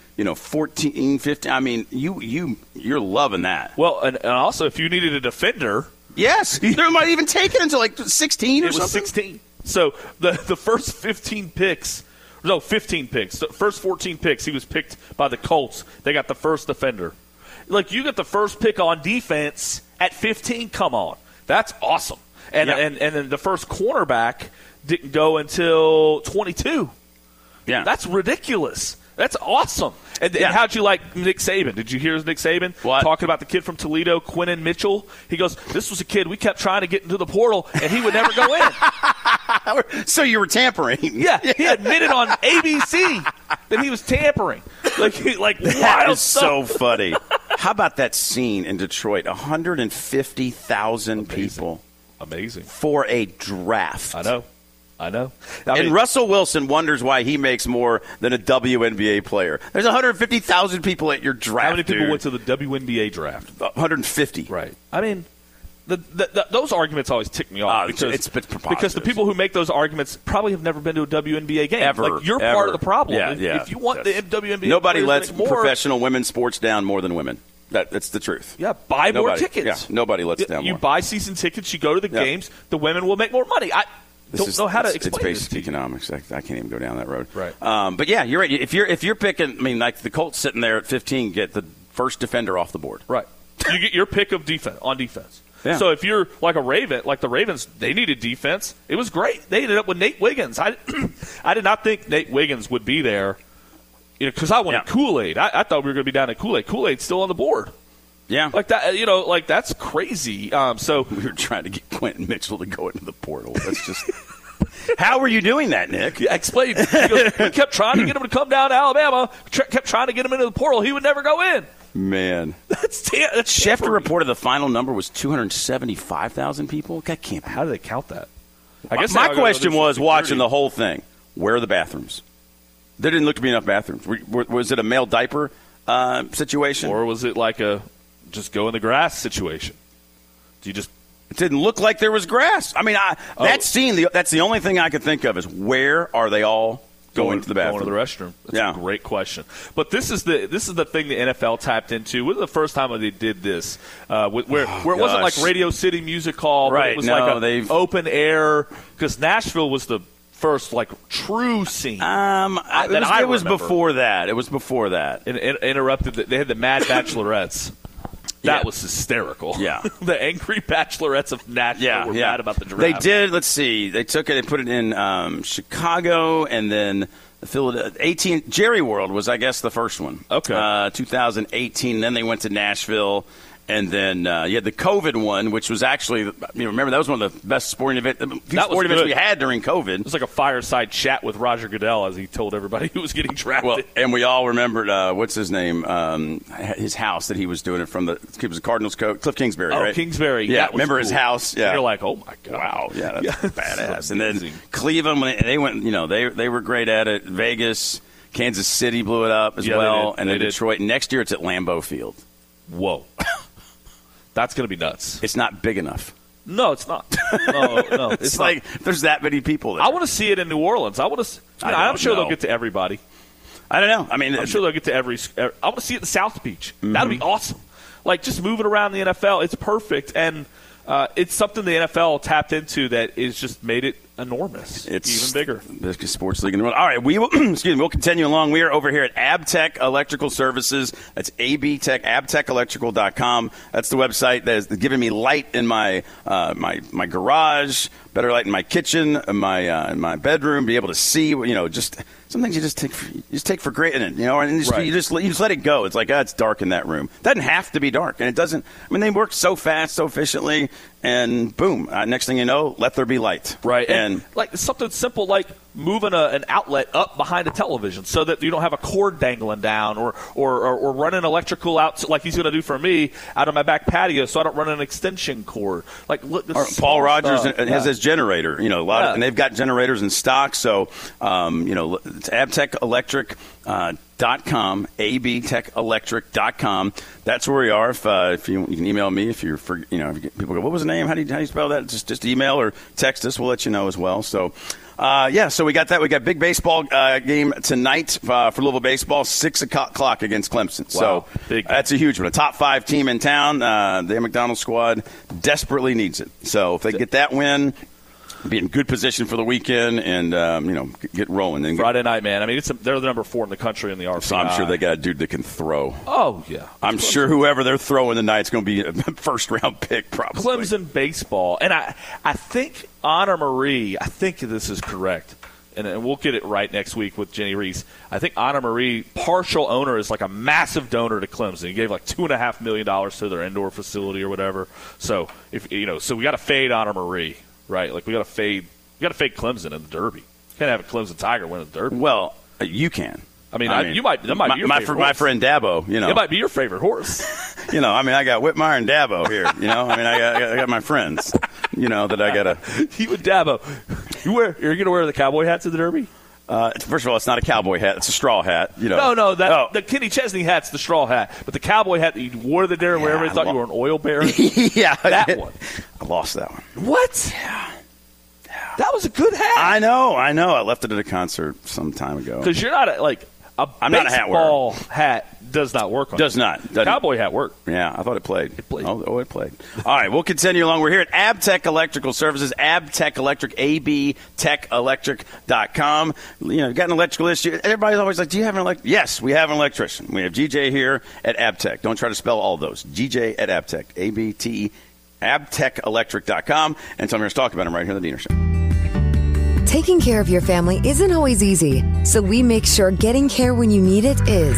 S4: 14, 15, I mean, you're loving that.
S5: Well, and also if you needed a defender.
S4: Yes. They might even take it until 16 or something.
S5: It was 16. So the first 15 picks. No, 15 picks. The first 14 picks, he was picked by the Colts. They got the first defender. You get the first pick on defense at 15. Come on, that's awesome. And then the first cornerback didn't go until 22.
S4: Yeah,
S5: that's ridiculous. That's awesome. And how'd you like Nick Saban? Did you hear Nick Saban talking about the kid from Toledo, Quinnen Mitchell? He goes, "This was a kid we kept trying to get into the portal, and he would never go in."
S4: So you were tampering?
S5: Yeah, he admitted on ABC that he was tampering. Wild
S4: that is
S5: stuff.
S4: So funny. How about that scene in Detroit? 150,000 people.
S5: Amazing.
S4: For a draft.
S5: I know.
S4: And Russell Wilson wonders why he makes more than a WNBA player. There's 150,000 people at your draft.
S5: How many people went to the WNBA draft?
S4: 150.
S5: Right. I mean, those arguments always tick me off. Because the people who make those arguments probably have never been to a WNBA game.
S4: Ever.
S5: You're part of the problem.
S4: Yeah.
S5: If you want the WNBA,
S4: nobody lets professional women's sports down more than women. That's the truth.
S5: Yeah, buy more tickets.
S4: Yeah, nobody lets it down more.
S5: You buy season tickets, you go to the games, the women will make more money. I don't know how to explain
S4: It's basic economics. I can't even go down that road.
S5: Right.
S4: But yeah, you're right. If you're picking, I mean, the Colts sitting there at 15 get the first defender off the board.
S5: Right. You get your pick of defense on defense.
S4: Yeah.
S5: So if you're like a Raven, like the Ravens, they needed defense. It was great. They ended up with Nate Wiggins. I did not think Nate Wiggins would be there, because I wanted Kool-Aid. I thought we were going to be down at Kool-Aid. Kool-Aid's still on the board.
S4: Yeah.
S5: Like that, like that's crazy. So
S4: we were trying to get Quentin Mitchell to go into the portal. That's just how were you doing that, Nick?
S5: Yeah, explain. We kept trying to get him to come down to Alabama. Kept trying to get him into the portal. He would never go in.
S4: Man,
S5: that's
S4: Schefter reported the final number was 275,000 people. That can't be.
S5: How do they count that? I guess
S4: my question was watching the whole thing. Where are the bathrooms? There didn't look to be enough bathrooms. Was it a male diaper situation,
S5: or was it like a just go in the grass situation? Do you just?
S4: It didn't look like there was grass. I mean, that scene. That's the only thing I could think of is where are they all going to the bathroom?
S5: Going to the restroom. That's a great question. But this is the thing the NFL tapped into. It was the first time they did this, where it wasn't like Radio City Music Hall,
S4: right?
S5: But it was like an open air, because Nashville was the first like true scene.
S4: It was before that. It was before that.
S5: Interrupted. They had the Mad Bachelorettes. That was hysterical.
S4: Yeah.
S5: The angry bachelorettes of Nashville were mad about the draft.
S4: They did. Let's see. They took it and put it in Chicago, and then Philadelphia. Jerry World was, I guess, the first one.
S5: Okay.
S4: 2018. Then they went to Nashville. And then you had the COVID one, which was actually, remember, that was one of the best sporting events we had during COVID.
S5: It was like a fireside chat with Roger Goodell as he told everybody who was getting drafted.
S4: Well, and we all remembered, what's his name, his house that he was doing it from. He was a Cardinals coach, Cliff Kingsbury, right?
S5: Kingsbury.
S4: Yeah, remember his house? Yeah.
S5: And you're like, oh, my God.
S4: Wow. Yeah, that's badass. And then Cleveland, when they went, they were great at it. Vegas, Kansas City blew it up as well. And then Detroit. Next year it's at Lambeau Field.
S5: Whoa. That's going to be nuts.
S4: It's not big enough.
S5: No, it's not. No,
S4: it's like there's that many people there.
S5: I want to see it in New Orleans. I'm sure they'll get to everybody.
S4: I don't know. I mean,
S5: I'm sure they'll get to every. I want to see it in South Beach. Mm-hmm. That'd be awesome. Like just moving around the NFL, it's perfect, and it's something the NFL tapped into that is just made it enormous. It's even bigger.
S4: Biggest sports league in the world. All right, we'll continue along. We are over here at Abtech Electrical Services. That's ABTech, abtechelectrical.com. That's the website that is giving me light in my my garage, better light in my kitchen, in my bedroom, be able to see, just some things you just take for granted, and you just let it go. It's like, it's dark in that room. It doesn't have to be dark, and it doesn't. I mean, they work so fast, so efficiently, and boom, next thing you know, let there be light.
S5: Right. And like something simple like moving an outlet up behind a television so that you don't have a cord dangling down, or running electrical out like he's going to do for me out of my back patio so I don't run an extension cord. Like look,
S4: Paul Rogers has his generator. And they've got generators in stock. So it's abtechelectric.com, abtechelectric.com. That's where we are. If you can email me if people go, what was the name? How do you spell that? Just email or text us. We'll let you know as well. So. So we got that. We got big baseball game tonight for Louisville baseball, 6 o'clock against Clemson.
S5: Wow.
S4: So that's a huge one. A top 5 team in town. The McDonald squad desperately needs it. So if they get that win, be in good position for the weekend and get rolling. And
S5: Friday night, man. I mean, they're the number 4 in the country in the RPI.
S4: So I'm sure they got a dude that can throw.
S5: Oh yeah,
S4: I'm sure whoever they're throwing tonight is going to be a first round pick, probably.
S5: Clemson baseball, and I think Anna Marie. I think this is correct, and we'll get it right next week with Jenny Reese. I think Anna Marie, partial owner, is like a massive donor to Clemson. He gave like $2.5 million to their indoor facility or whatever. So so we got to fade Anna Marie. Right, like we got to fade Clemson in the Derby. You can't have a Clemson Tiger win the Derby.
S4: Well, you can.
S5: I mean, that might be your favorite horse.
S4: My friend Dabo,
S5: it might be your favorite horse.
S4: I got Whitmire and Dabo here. I got my friends. That I gotta.
S5: You and Dabo, you're gonna wear the cowboy hat to the Derby?
S4: First of all, it's not a cowboy hat; it's a straw hat.
S5: No, the Kenny Chesney hat's the straw hat, but the cowboy hat that you wore to the Derby, where everybody thought you were an oil baron.
S4: Yeah,
S5: that one.
S4: I lost that one.
S5: What? Yeah. That was a good hat.
S4: I know. I left it at a concert some time ago.
S5: Because you're not I'm not a hat wearer. Hat does not work on
S4: Does
S5: you.
S4: not.
S5: Cowboy hat worked.
S4: Yeah, I thought it played.
S5: It played.
S4: Oh, it played. All right, we'll continue along. We're here at Abtech Electrical Services, Abtech Electric, abtechelectric.com. Got an electrical issue. Everybody's always like, do you have an electrician? Yes, we have an electrician. We have GJ here at Abtech. Don't try to spell all those. GJ at Abtech, abtechelectric.com, and tell me to talk about them right here on the Diener Show.
S10: Taking care of your family isn't always easy, so we make sure getting care when you need it is.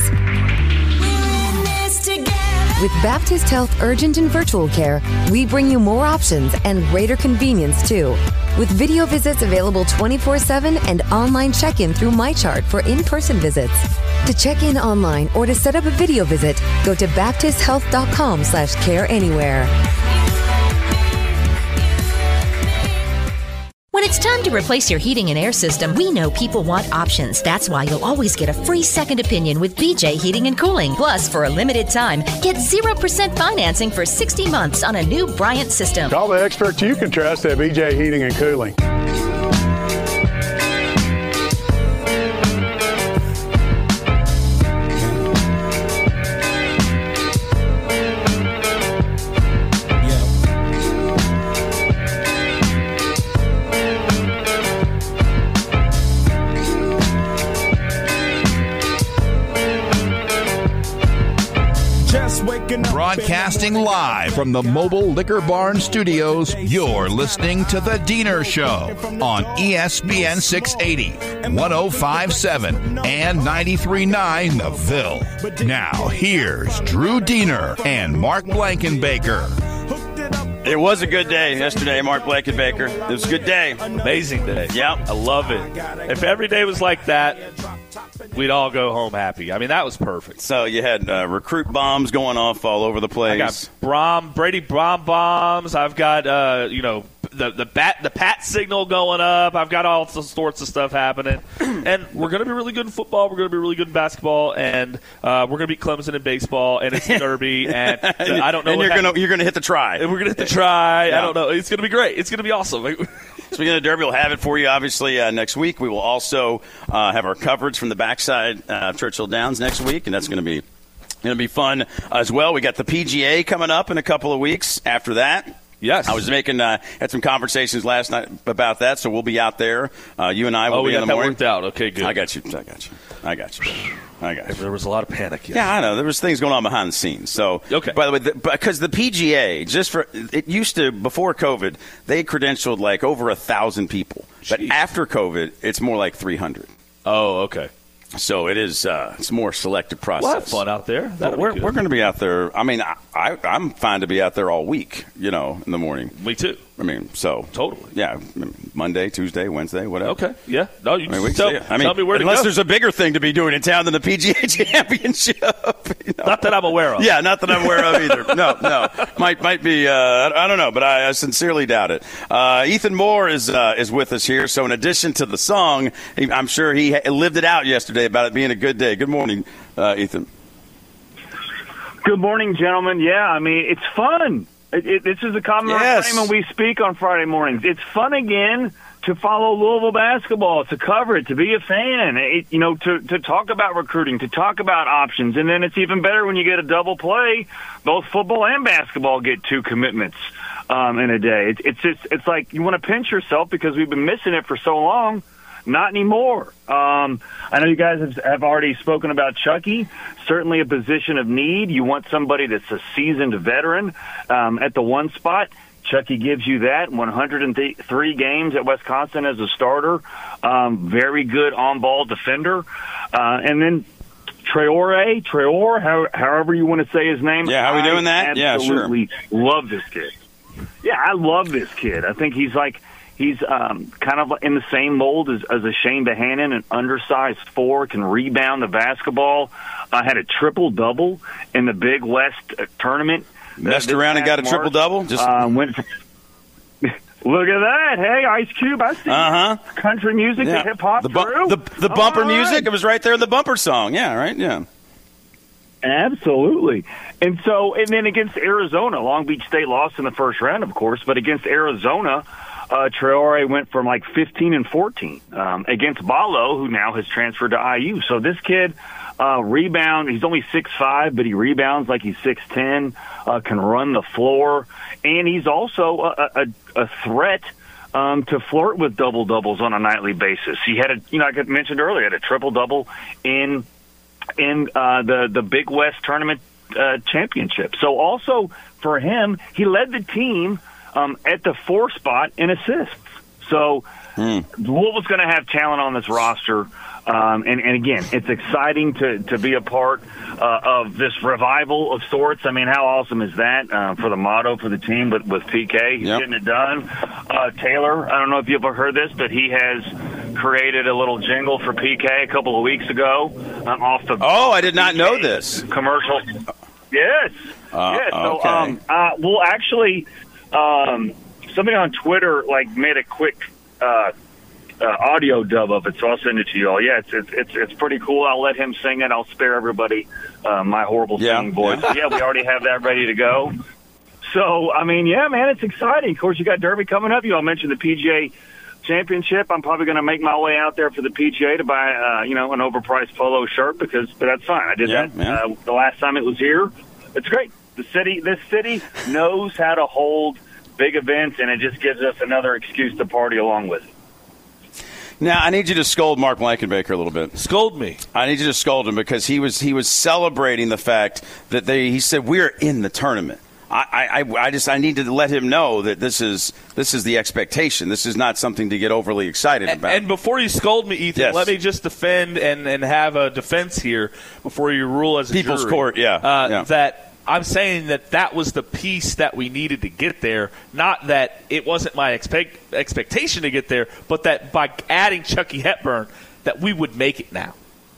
S10: With Baptist Health Urgent and Virtual Care, we bring you more options and greater convenience, too. With video visits available 24/7 and online check-in through MyChart for in-person visits. To check in online or to set up a video visit, go to baptisthealth.com/careanywhere.
S11: When it's time to replace your heating and air system, we know people want options. That's why you'll always get a free second opinion with BJ Heating and Cooling. Plus, for a limited time, get 0% financing for 60 months on a new Bryant system.
S12: Call the experts you can trust at BJ Heating and Cooling.
S3: Broadcasting live from the Mobile Liquor Barn Studios, you're listening to The Diener Show on ESPN 680, 105.7, and 93.9 The Ville. Now, here's Drew Diener and Mark Blankenbaker.
S4: It was a good day yesterday, Mark Blankenbaker. It was a good day.
S5: Amazing day.
S4: Yep.
S5: I love it. If every day was like that, we'd all go home happy. I mean, that was perfect.
S4: So you had recruit bombs going off all over the place.
S5: I got Brady Brom bombs. I've got, the Pat signal going up. I've got all sorts of stuff happening. And we're going to be really good in football. We're going to be really good in basketball. And we're going to beat Clemson in baseball. And it's Derby. And I don't know.
S4: And you're going to hit the try.
S5: And we're going to hit the try. Yeah. I don't know. It's going to be great. It's going to be awesome.
S4: Speaking of Derby, we'll have it for you, obviously, next week. We will also have our coverage from the backside of Churchill Downs next week, and that's going to be fun as well. We got the PGA coming up in a couple of weeks after that.
S5: Yes.
S4: I was had some conversations last night about that, so we'll be out there. You and I will be in the morning.
S5: Worked out. Okay, good.
S4: I got you.
S5: There was a lot of panic.
S4: Yeah, I know. There was things going on behind the scenes. So,
S5: okay.
S4: By the way, because the PGA, it used to, before COVID, they credentialed like over 1,000 people.
S5: Jeez.
S4: But after COVID, it's more like 300.
S5: Oh, okay.
S4: So it is. It's a more selective process.
S5: We'll have fun out there.
S4: We're going to be out there. I mean, I'm fine to be out there all week. In the morning.
S5: Me too.
S4: I mean, so
S5: totally.
S4: Yeah, Monday, Tuesday, Wednesday, whatever.
S5: Okay. Yeah. No, you
S4: tell me where to go. Unless there's a bigger thing to be doing in town than the PGA Championship.
S5: Not that I'm aware of.
S4: Yeah, not that I'm aware of either. No. Might be. I don't know, but I sincerely doubt it. Ethan Moore is with us here. So in addition to the song, I'm sure he lived it out yesterday about it being a good day. Good morning, Ethan.
S13: Good morning, gentlemen. Yeah, I mean, it's fun. This is a common refrain when we speak on Friday mornings. It's fun again to follow Louisville basketball, to cover it, to be a fan, to talk about recruiting, to talk about options. And then it's even better when you get a double play. Both football and basketball get 2 commitments in a day. It's like you want to pinch yourself because we've been missing it for so long. Not anymore. I know you guys have already spoken about Chucky. Certainly a position of need. You want somebody that's a seasoned veteran at the one spot. Chucky gives you that. 103 games at Wisconsin as a starter. Very good on-ball defender. And then Traore, however you want to say his name.
S4: Yeah, how are we doing that? Yeah, sure.
S13: Absolutely love this kid. Yeah, I love this kid. I think he's kind of in the same mold as a Shane Bohannon, an undersized 4, can rebound the basketball. Had a triple-double in the Big West tournament.
S4: Messed around and got a triple-double?
S13: Look at that. Hey, Ice Cube, I see country music, the hip-hop
S4: the bumper music, it was right there in the bumper song. Yeah, right? Yeah.
S13: Absolutely. And then against Arizona, Long Beach State lost in the first round, of course, but against Arizona, Traore went from like 15 and 14 against Balo, who now has transferred to IU. So this kid rebound. He's only 6'5", but he rebounds like he's 6'10", can run the floor, and he's also a threat to flirt with double-doubles on a nightly basis. He had like I mentioned earlier, had a triple-double in the Big West tournament championship. So also for him, he led the team at the 4 spot in assists. So Louisville's going to have talent on this roster. And again, it's exciting to be a part of this revival of sorts. I mean, how awesome is that for the motto for the team with PK? He's getting it done. Taylor, I don't know if you've ever heard this, but he has created a little jingle for PK a couple of weeks ago off the
S4: I did not know this.
S13: Commercial. Yes. Yes. So,
S4: okay.
S13: We'll actually somebody on Twitter made a quick audio dub of it, so I'll send it to you all. Yeah, it's pretty cool. I'll let him sing it. I'll spare everybody my horrible singing voice. Yeah, we already have that ready to go. So, I mean, yeah, man, it's exciting. Of course, you got Derby coming up. You all mentioned the PGA Championship. I'm probably going to make my way out there for the PGA to buy, an overpriced polo shirt but that's fine. I did that the last time it was here. It's great. This city knows how to hold big events, and it just gives us another excuse to party along with it.
S4: Now, I need you to scold Mark Blankenbaker a little bit.
S5: Scold me.
S4: I need you to scold him because he was celebrating the fact that he said we're in the tournament. I need to let him know that this is the expectation. This is not something to get overly excited about.
S5: And before you scold me, Ethan, let me just defend and have a defense here before you rule as a
S4: People's
S5: jury.
S4: Court,
S5: that I'm saying that was the piece that we needed to get there, not that it wasn't my expectation to get there, but that by adding Chucky Hepburn, that we would make it now.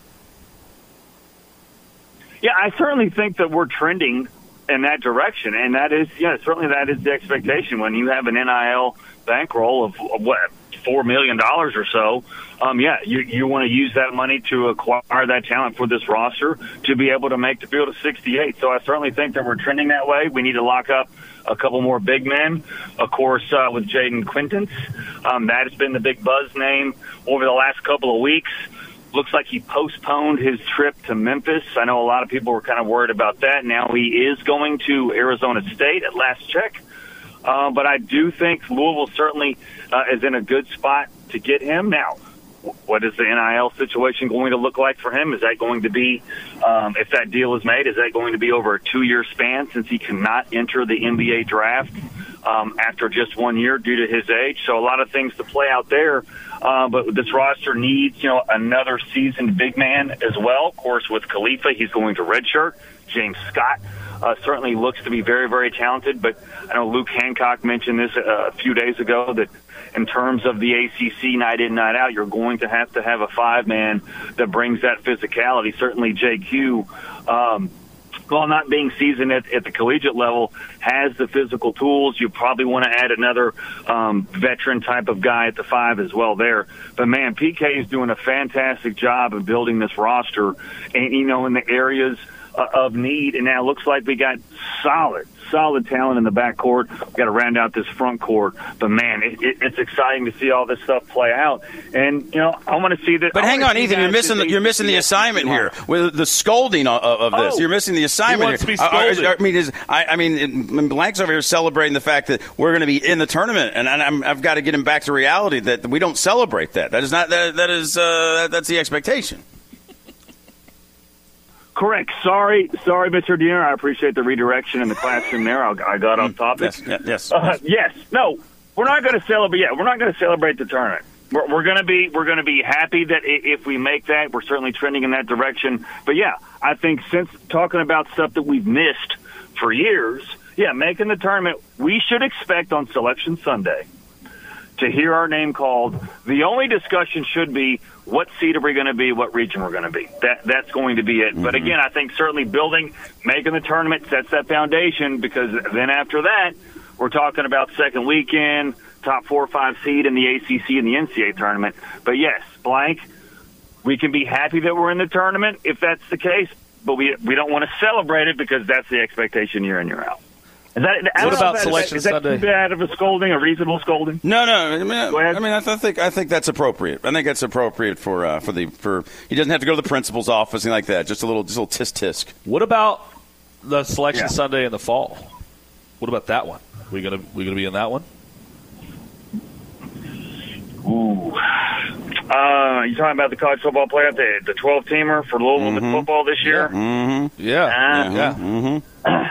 S13: Yeah, I certainly think that we're trending in that direction, and that is, certainly that is the expectation. When you have an NIL bankroll of $4 million or so, you want to use that money to acquire that talent for this roster to be able to make the field of 68. So I certainly think that we're trending that way. We need to lock up a couple more big men. Of course, with Jaden Quintance, that has been the big buzz name over the last couple of weeks. Looks like he postponed his trip to Memphis. I know a lot of people were kind of worried about that. Now he is going to Arizona State at last check. But I do think Louisville certainly is in a good spot to get him. Now, what is the NIL situation going to look like for him? Is that going to be, if that deal is made, is that going to be over a 2-year span since he cannot enter the NBA draft after just 1 year due to his age? So a lot of things to play out there. But this roster needs, another seasoned big man as well. Of course, with Khalifa, he's going to redshirt. James Scott certainly looks to be very, very talented. But I know Luke Hancock mentioned this a few days ago that in terms of the ACC night in, night out, you're going to have a 5-man that brings that physicality. Certainly JQ, while not being seasoned at the collegiate level, has the physical tools. You probably want to add another veteran type of guy at the 5 as well there. But, man, PK is doing a fantastic job of building this roster and, in the areas of need. And now it looks like we got solid talent in the backcourt. We've got to round out this front court. But, man, it's exciting to see all this stuff play out. And, I want to see that.
S4: But hang on, Ethan, you're missing the assignment here with the scolding of this. You're missing the assignment here. I mean, Blank's over here celebrating the fact that we're going to be in the tournament, and I've got to get him back to reality that we don't celebrate that. That is not that's the expectation.
S13: Correct. Sorry, Mr. Diener. I appreciate the redirection in the classroom there. I got off topic.
S4: Yes.
S13: Yes. No, we're not going to celebrate. Yeah, we're not going to celebrate the tournament. We're going to be happy that if we make that, we're certainly trending in that direction. But yeah, I think since talking about stuff that we've missed for years, making the tournament, we should expect on Selection Sunday to hear our name called. The only discussion should be what seed are we going to be, what region we're going to be. That's going to be it. Mm-hmm. But again, I think certainly making the tournament sets that foundation, because then after that, we're talking about second weekend, top 4 or 5 seed in the ACC and the NCAA tournament. But yes, Blank, we can be happy that we're in the tournament if that's the case, but we don't want to celebrate it because that's the expectation year in, year out.
S5: What about Selection Sunday?
S13: Is that too bad of a scolding, a reasonable scolding?
S4: No. I think that's appropriate. I think that's appropriate for he doesn't have to go to the principal's office, anything like that. Just a little tisk.
S5: What about the Selection Sunday in the fall? What about that one? We gonna be in that one?
S13: Ooh. you talking about the college football playoff, the 12-teamer for Louisville football this year?
S5: Yeah.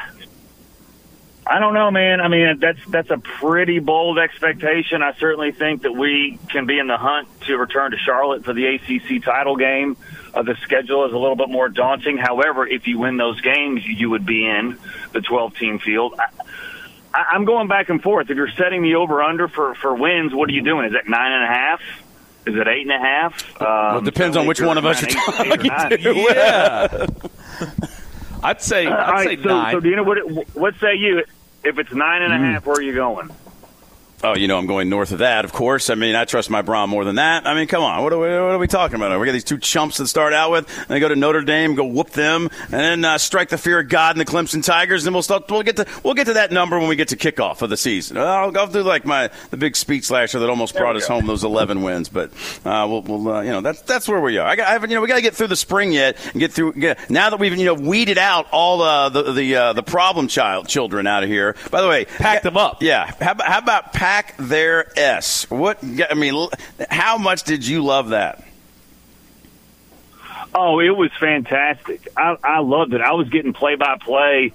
S13: I don't know, man. I mean, that's a pretty bold expectation. I certainly think that we can be in the hunt to return to Charlotte for the ACC title game. The schedule is a little bit more daunting. However, if you win those games, you would be in the 12-team field. I'm going back and forth. If you're setting the over-under for wins, what are you doing? Is it 9.5? Is it 8.5?
S4: Well, it depends on which one of us you're talking to.
S5: Yeah. I'd say 9.
S13: So do you know what say you? If it's 9.5, where are you going?
S4: Oh, I'm going north of that, of course. I mean, I trust my Brom more than that. I mean, come on. What are we talking about? We got these two chumps that start out with, and they go to Notre Dame, go whoop them, and then strike the fear of God in the Clemson Tigers, and we'll get to that number when we get to kickoff of the season. I'll go through like the big speech last year that almost brought us home those 11 wins, but that's where we are. We got to get through the spring yet and get through. Now that we've weeded out all the problem children out of here. By the way,
S5: pack them up.
S4: Yeah. How about pack their S? How much did you love that?
S13: Oh, it was fantastic. I loved it. I was getting play-by-play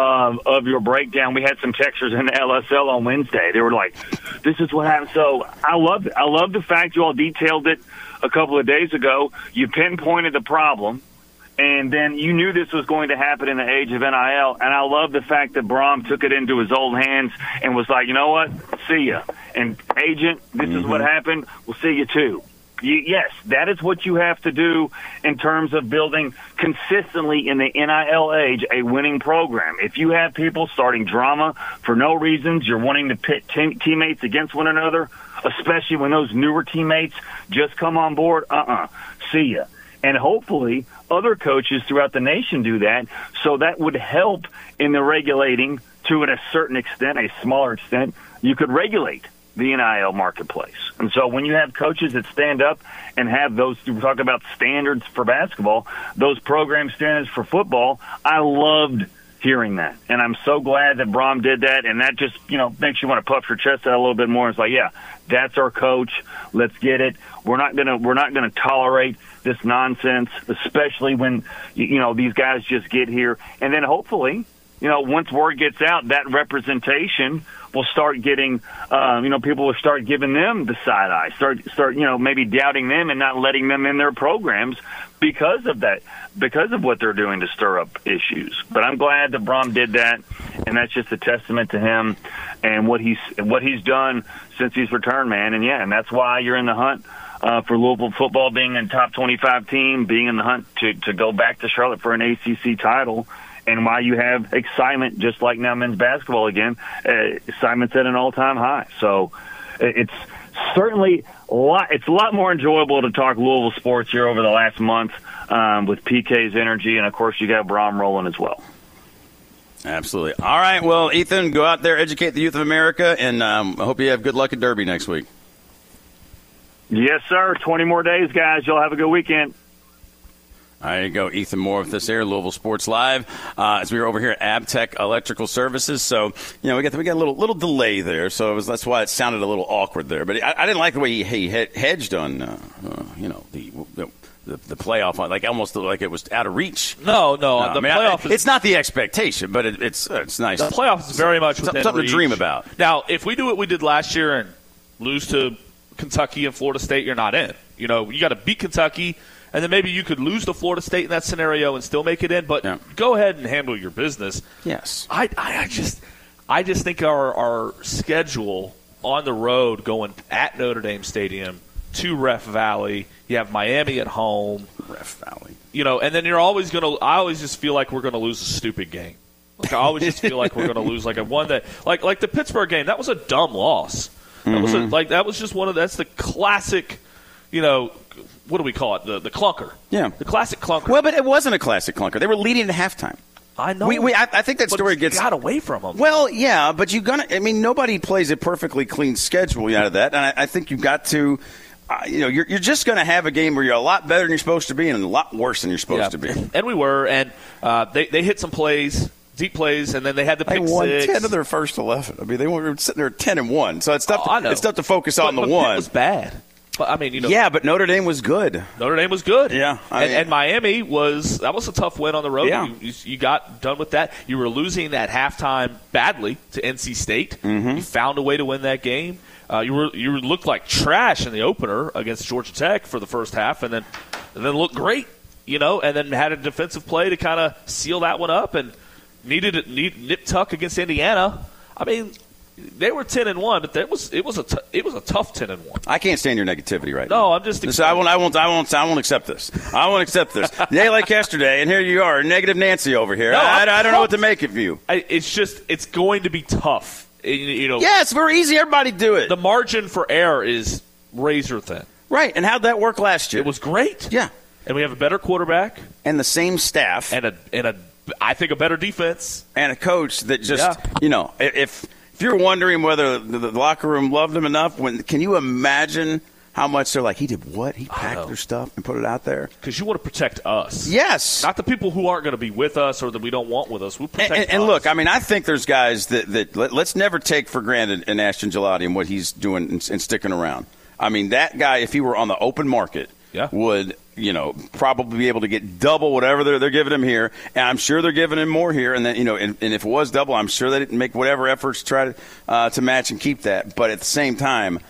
S13: of your breakdown. We had some texters in the LSL on Wednesday. They were like, this is what happened. So I loved it. I love the fact you all detailed it a couple of days ago. You pinpointed the problem, and then you knew this was going to happen in the age of NIL. And I love the fact that Brom took it into his old hands and was like, you know what? See ya. And agent, this is what happened. We'll see you too. Yes, that is what you have to do in terms of building consistently in the NIL age a winning program. If you have people starting drama for no reasons, you're wanting to pit teammates against one another, especially when those newer teammates just come on board, see ya. And hopefully other coaches throughout the nation do that, so that would help in the regulating to a certain extent, a smaller extent. You could regulate the NIL marketplace. And so when you have coaches that stand up and have those, we talk about standards for basketball, those program standards for football, I loved hearing that. And I'm so glad that Brom did that, and that just, makes you want to puff your chest out a little bit more. It's like, yeah, that's our coach. Let's get it. We're not going to tolerate this nonsense, especially when, these guys just get here. And then hopefully, once word gets out, that representation will start getting, people will start giving them the side eye, start, maybe doubting them and not letting them in their programs because of that, because of what they're doing to stir up issues. But I'm glad that Brom did that, and that's just a testament to him and what he's done since he's returned, man. And that's why you're in the hunt for Louisville football, being in top 25 team, being in the hunt to go back to Charlotte for an ACC title. And why you have excitement, just like now men's basketball again, excitement's at an all-time high. So it's certainly it's a lot more enjoyable to talk Louisville sports here over the last month with PK's energy, and of course you got Brom rolling as well.
S4: Absolutely. All right, well, Ethan, go out there, educate the youth of America, and I hope you have good luck at Derby next week.
S13: Yes, sir. 20 more days, guys. Y'all have a good weekend.
S4: There you go, Ethan Moore with us here, Louisville Sports Live. As we were over here at Abtech Electrical Services, so we got a little delay there, so that's why it sounded a little awkward there. But I didn't like the way he hedged on the playoff, like almost like it was out of reach.
S5: No, playoff.
S4: It's not the expectation, but it's nice.
S5: The playoff is very much within
S4: something
S5: reach.
S4: To dream about.
S5: Now, if we do what we did last year and lose to Kentucky and Florida State, you're not in. You got to beat Kentucky. And then maybe you could lose to Florida State in that scenario and still make it in. But go ahead and handle your business.
S4: Yes.
S5: I just think our schedule on the road going at Notre Dame Stadium to Ref Valley, you have Miami at home.
S4: Ref Valley.
S5: And then you're always going to – I always just feel like we're going to lose a stupid game. Like I always just feel like we're going to lose like a one that – like the Pittsburgh game, that was a dumb loss. That was just one of – that's the classic, what do we call it? The clunker.
S4: Yeah.
S5: The classic clunker.
S4: Well, but it wasn't a classic clunker. They were leading at halftime.
S5: I know.
S4: I think that story
S5: got away from them.
S4: Well, yeah, but nobody plays a perfectly clean schedule out of that. And I think you've got to, you're just going to have a game where you're a lot better than you're supposed to be and a lot worse than you're supposed to be.
S5: And we were. And they hit some plays. Deep plays, and then they had the pick six.
S4: They won 10 of their first 11. I mean, they were sitting there at 10-1. So it's tough. It's tough to focus on the one.
S5: It was bad. But I mean,
S4: but Notre Dame was good.
S5: Notre Dame was good.
S4: Yeah,
S5: and Miami was a tough win on the road.
S4: Yeah.
S5: You got done with that. You were losing at halftime badly to NC State.
S4: Mm-hmm.
S5: You found a way to win that game. You looked like trash in the opener against Georgia Tech for the first half, and then looked great. And then had a defensive play to kind of seal that one up, and needed nip tuck against Indiana. I mean, they were 10-1, but it was a tough 10-1.
S4: I can't stand your negativity right
S5: now.
S4: No,
S5: I'm just.
S4: I won't accept this. I won't accept this. Day like yesterday, and here you are, negative Nancy over here.
S5: No,
S4: I don't know what to make of you.
S5: It's going to be tough.
S4: Yeah, it's very easy. Everybody do it.
S5: The margin for error is razor thin.
S4: Right, and how'd that work last year?
S5: It was great.
S4: Yeah.
S5: And we have a better quarterback.
S4: And the same staff.
S5: And I think a better defense.
S4: And a coach that just, if you're wondering whether the locker room loved him enough, can you imagine how much they're like, he did what? He packed their stuff and put it out there?
S5: Because you want to protect us.
S4: Yes.
S5: Not the people who aren't going to be with us or that we don't want with us. We protect us.
S4: And look, I mean, I think there's guys that let's never take for granted in Ashton Gillotte and what he's doing and sticking around. I mean, that guy, if he were on the open market, would probably be able to get double whatever they're giving him here, and I'm sure they're giving him more here. And then and if it was double, I'm sure they'd make whatever efforts to try to match and keep that. But at the same time,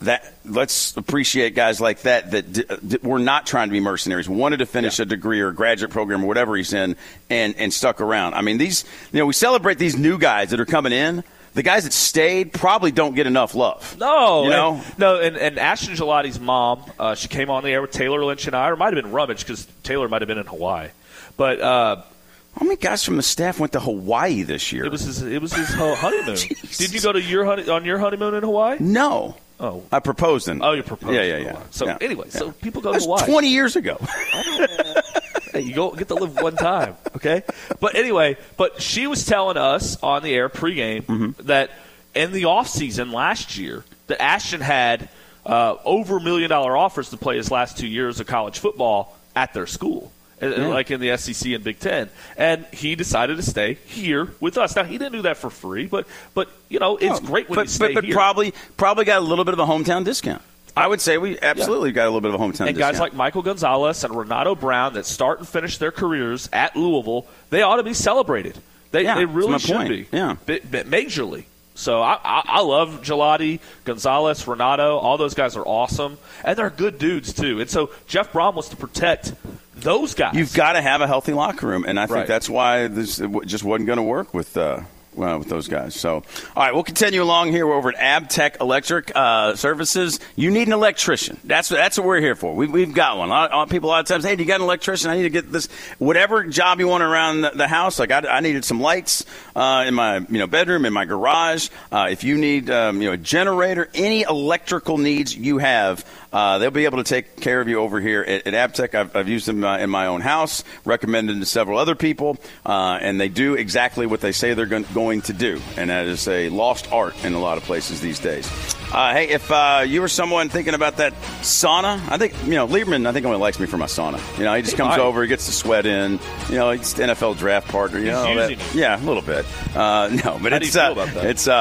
S4: let's appreciate guys like that were not trying to be mercenaries, wanted to finish a degree or a graduate program or whatever he's in, and stuck around. I mean, these we celebrate these new guys that are coming in. The guys that stayed probably don't get enough love.
S5: No, and Ashton Gillotte's mom, she came on the air with Taylor Lynch and I, or it might have been Rummage because Taylor might have been in Hawaii. But
S4: how many guys from the staff went to Hawaii this year?
S5: It was his honeymoon. Did you go to on your honeymoon in Hawaii?
S4: No.
S5: Oh,
S4: I proposed in.
S5: Oh, you proposed.
S4: Yeah.
S5: So anyway, so people go
S4: to
S5: Hawaii.
S4: 20 years ago.
S5: Hey, you get to live one time, okay? But anyway, she was telling us on the air pregame that in the offseason last year that Ashton had over $1 million offers to play his last 2 years of college football at their school, like in the SEC and Big Ten. And he decided to stay here with us. Now, he didn't do that for free, but it's great when you stay here.
S4: But probably got a little bit of a hometown discount. I would say we absolutely got a little bit of a hometown discount.
S5: And guys like Michael Gonzalez and Renato Brown that start and finish their careers at Louisville, they ought to be celebrated. They really should be.
S4: Yeah.
S5: Majorly. So I love Gillotte, Gonzalez, Renato. All those guys are awesome. And they're good dudes, too. And so Jeff Brom wants to protect those guys.
S4: You've got to have a healthy locker room. And I think that's why this just wasn't going to work with those guys. So, all right, we'll continue along here. We're over at Abtech Electric Services. You need an electrician. That's what we're here for. We've got one. People a lot of times, hey, do you got an electrician? I need to get this. Whatever job you want around the house. Like I needed some lights in my bedroom, in my garage. If you need a generator, any electrical needs you have, they'll be able to take care of you over here at Abtech. I've used them in my own house, recommended to several other people, and they do exactly what they say they're going to do, and that is a lost art in a lot of places these days. Hey, if you were someone thinking about that sauna, I think Lieberman, I think only likes me for my sauna. He just comes over, he gets to sweat in. He's the NFL draft partner. Yeah, a little bit. No, but it's
S5: feel about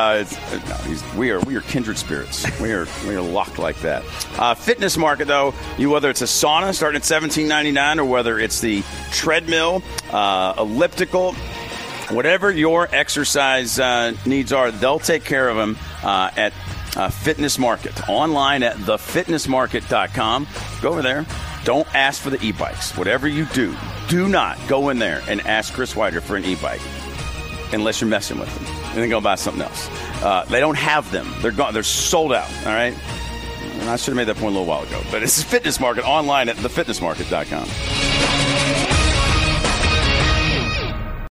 S5: that?
S4: We are kindred spirits. We are locked like that. Fitness Market, though, whether it's a sauna starting at $17.99 or whether it's the treadmill, elliptical. Whatever your exercise needs are, they'll take care of them at Fitness Market. Online at thefitnessmarket.com. Go over there. Don't ask for the e-bikes. Whatever you do not go in there and ask Chris Whiter for an e-bike unless you're messing with them. And then go buy something else. They don't have them. They're gone. They're sold out, all right? And I should have made that point a little while ago. But it's Fitness Market online at thefitnessmarket.com.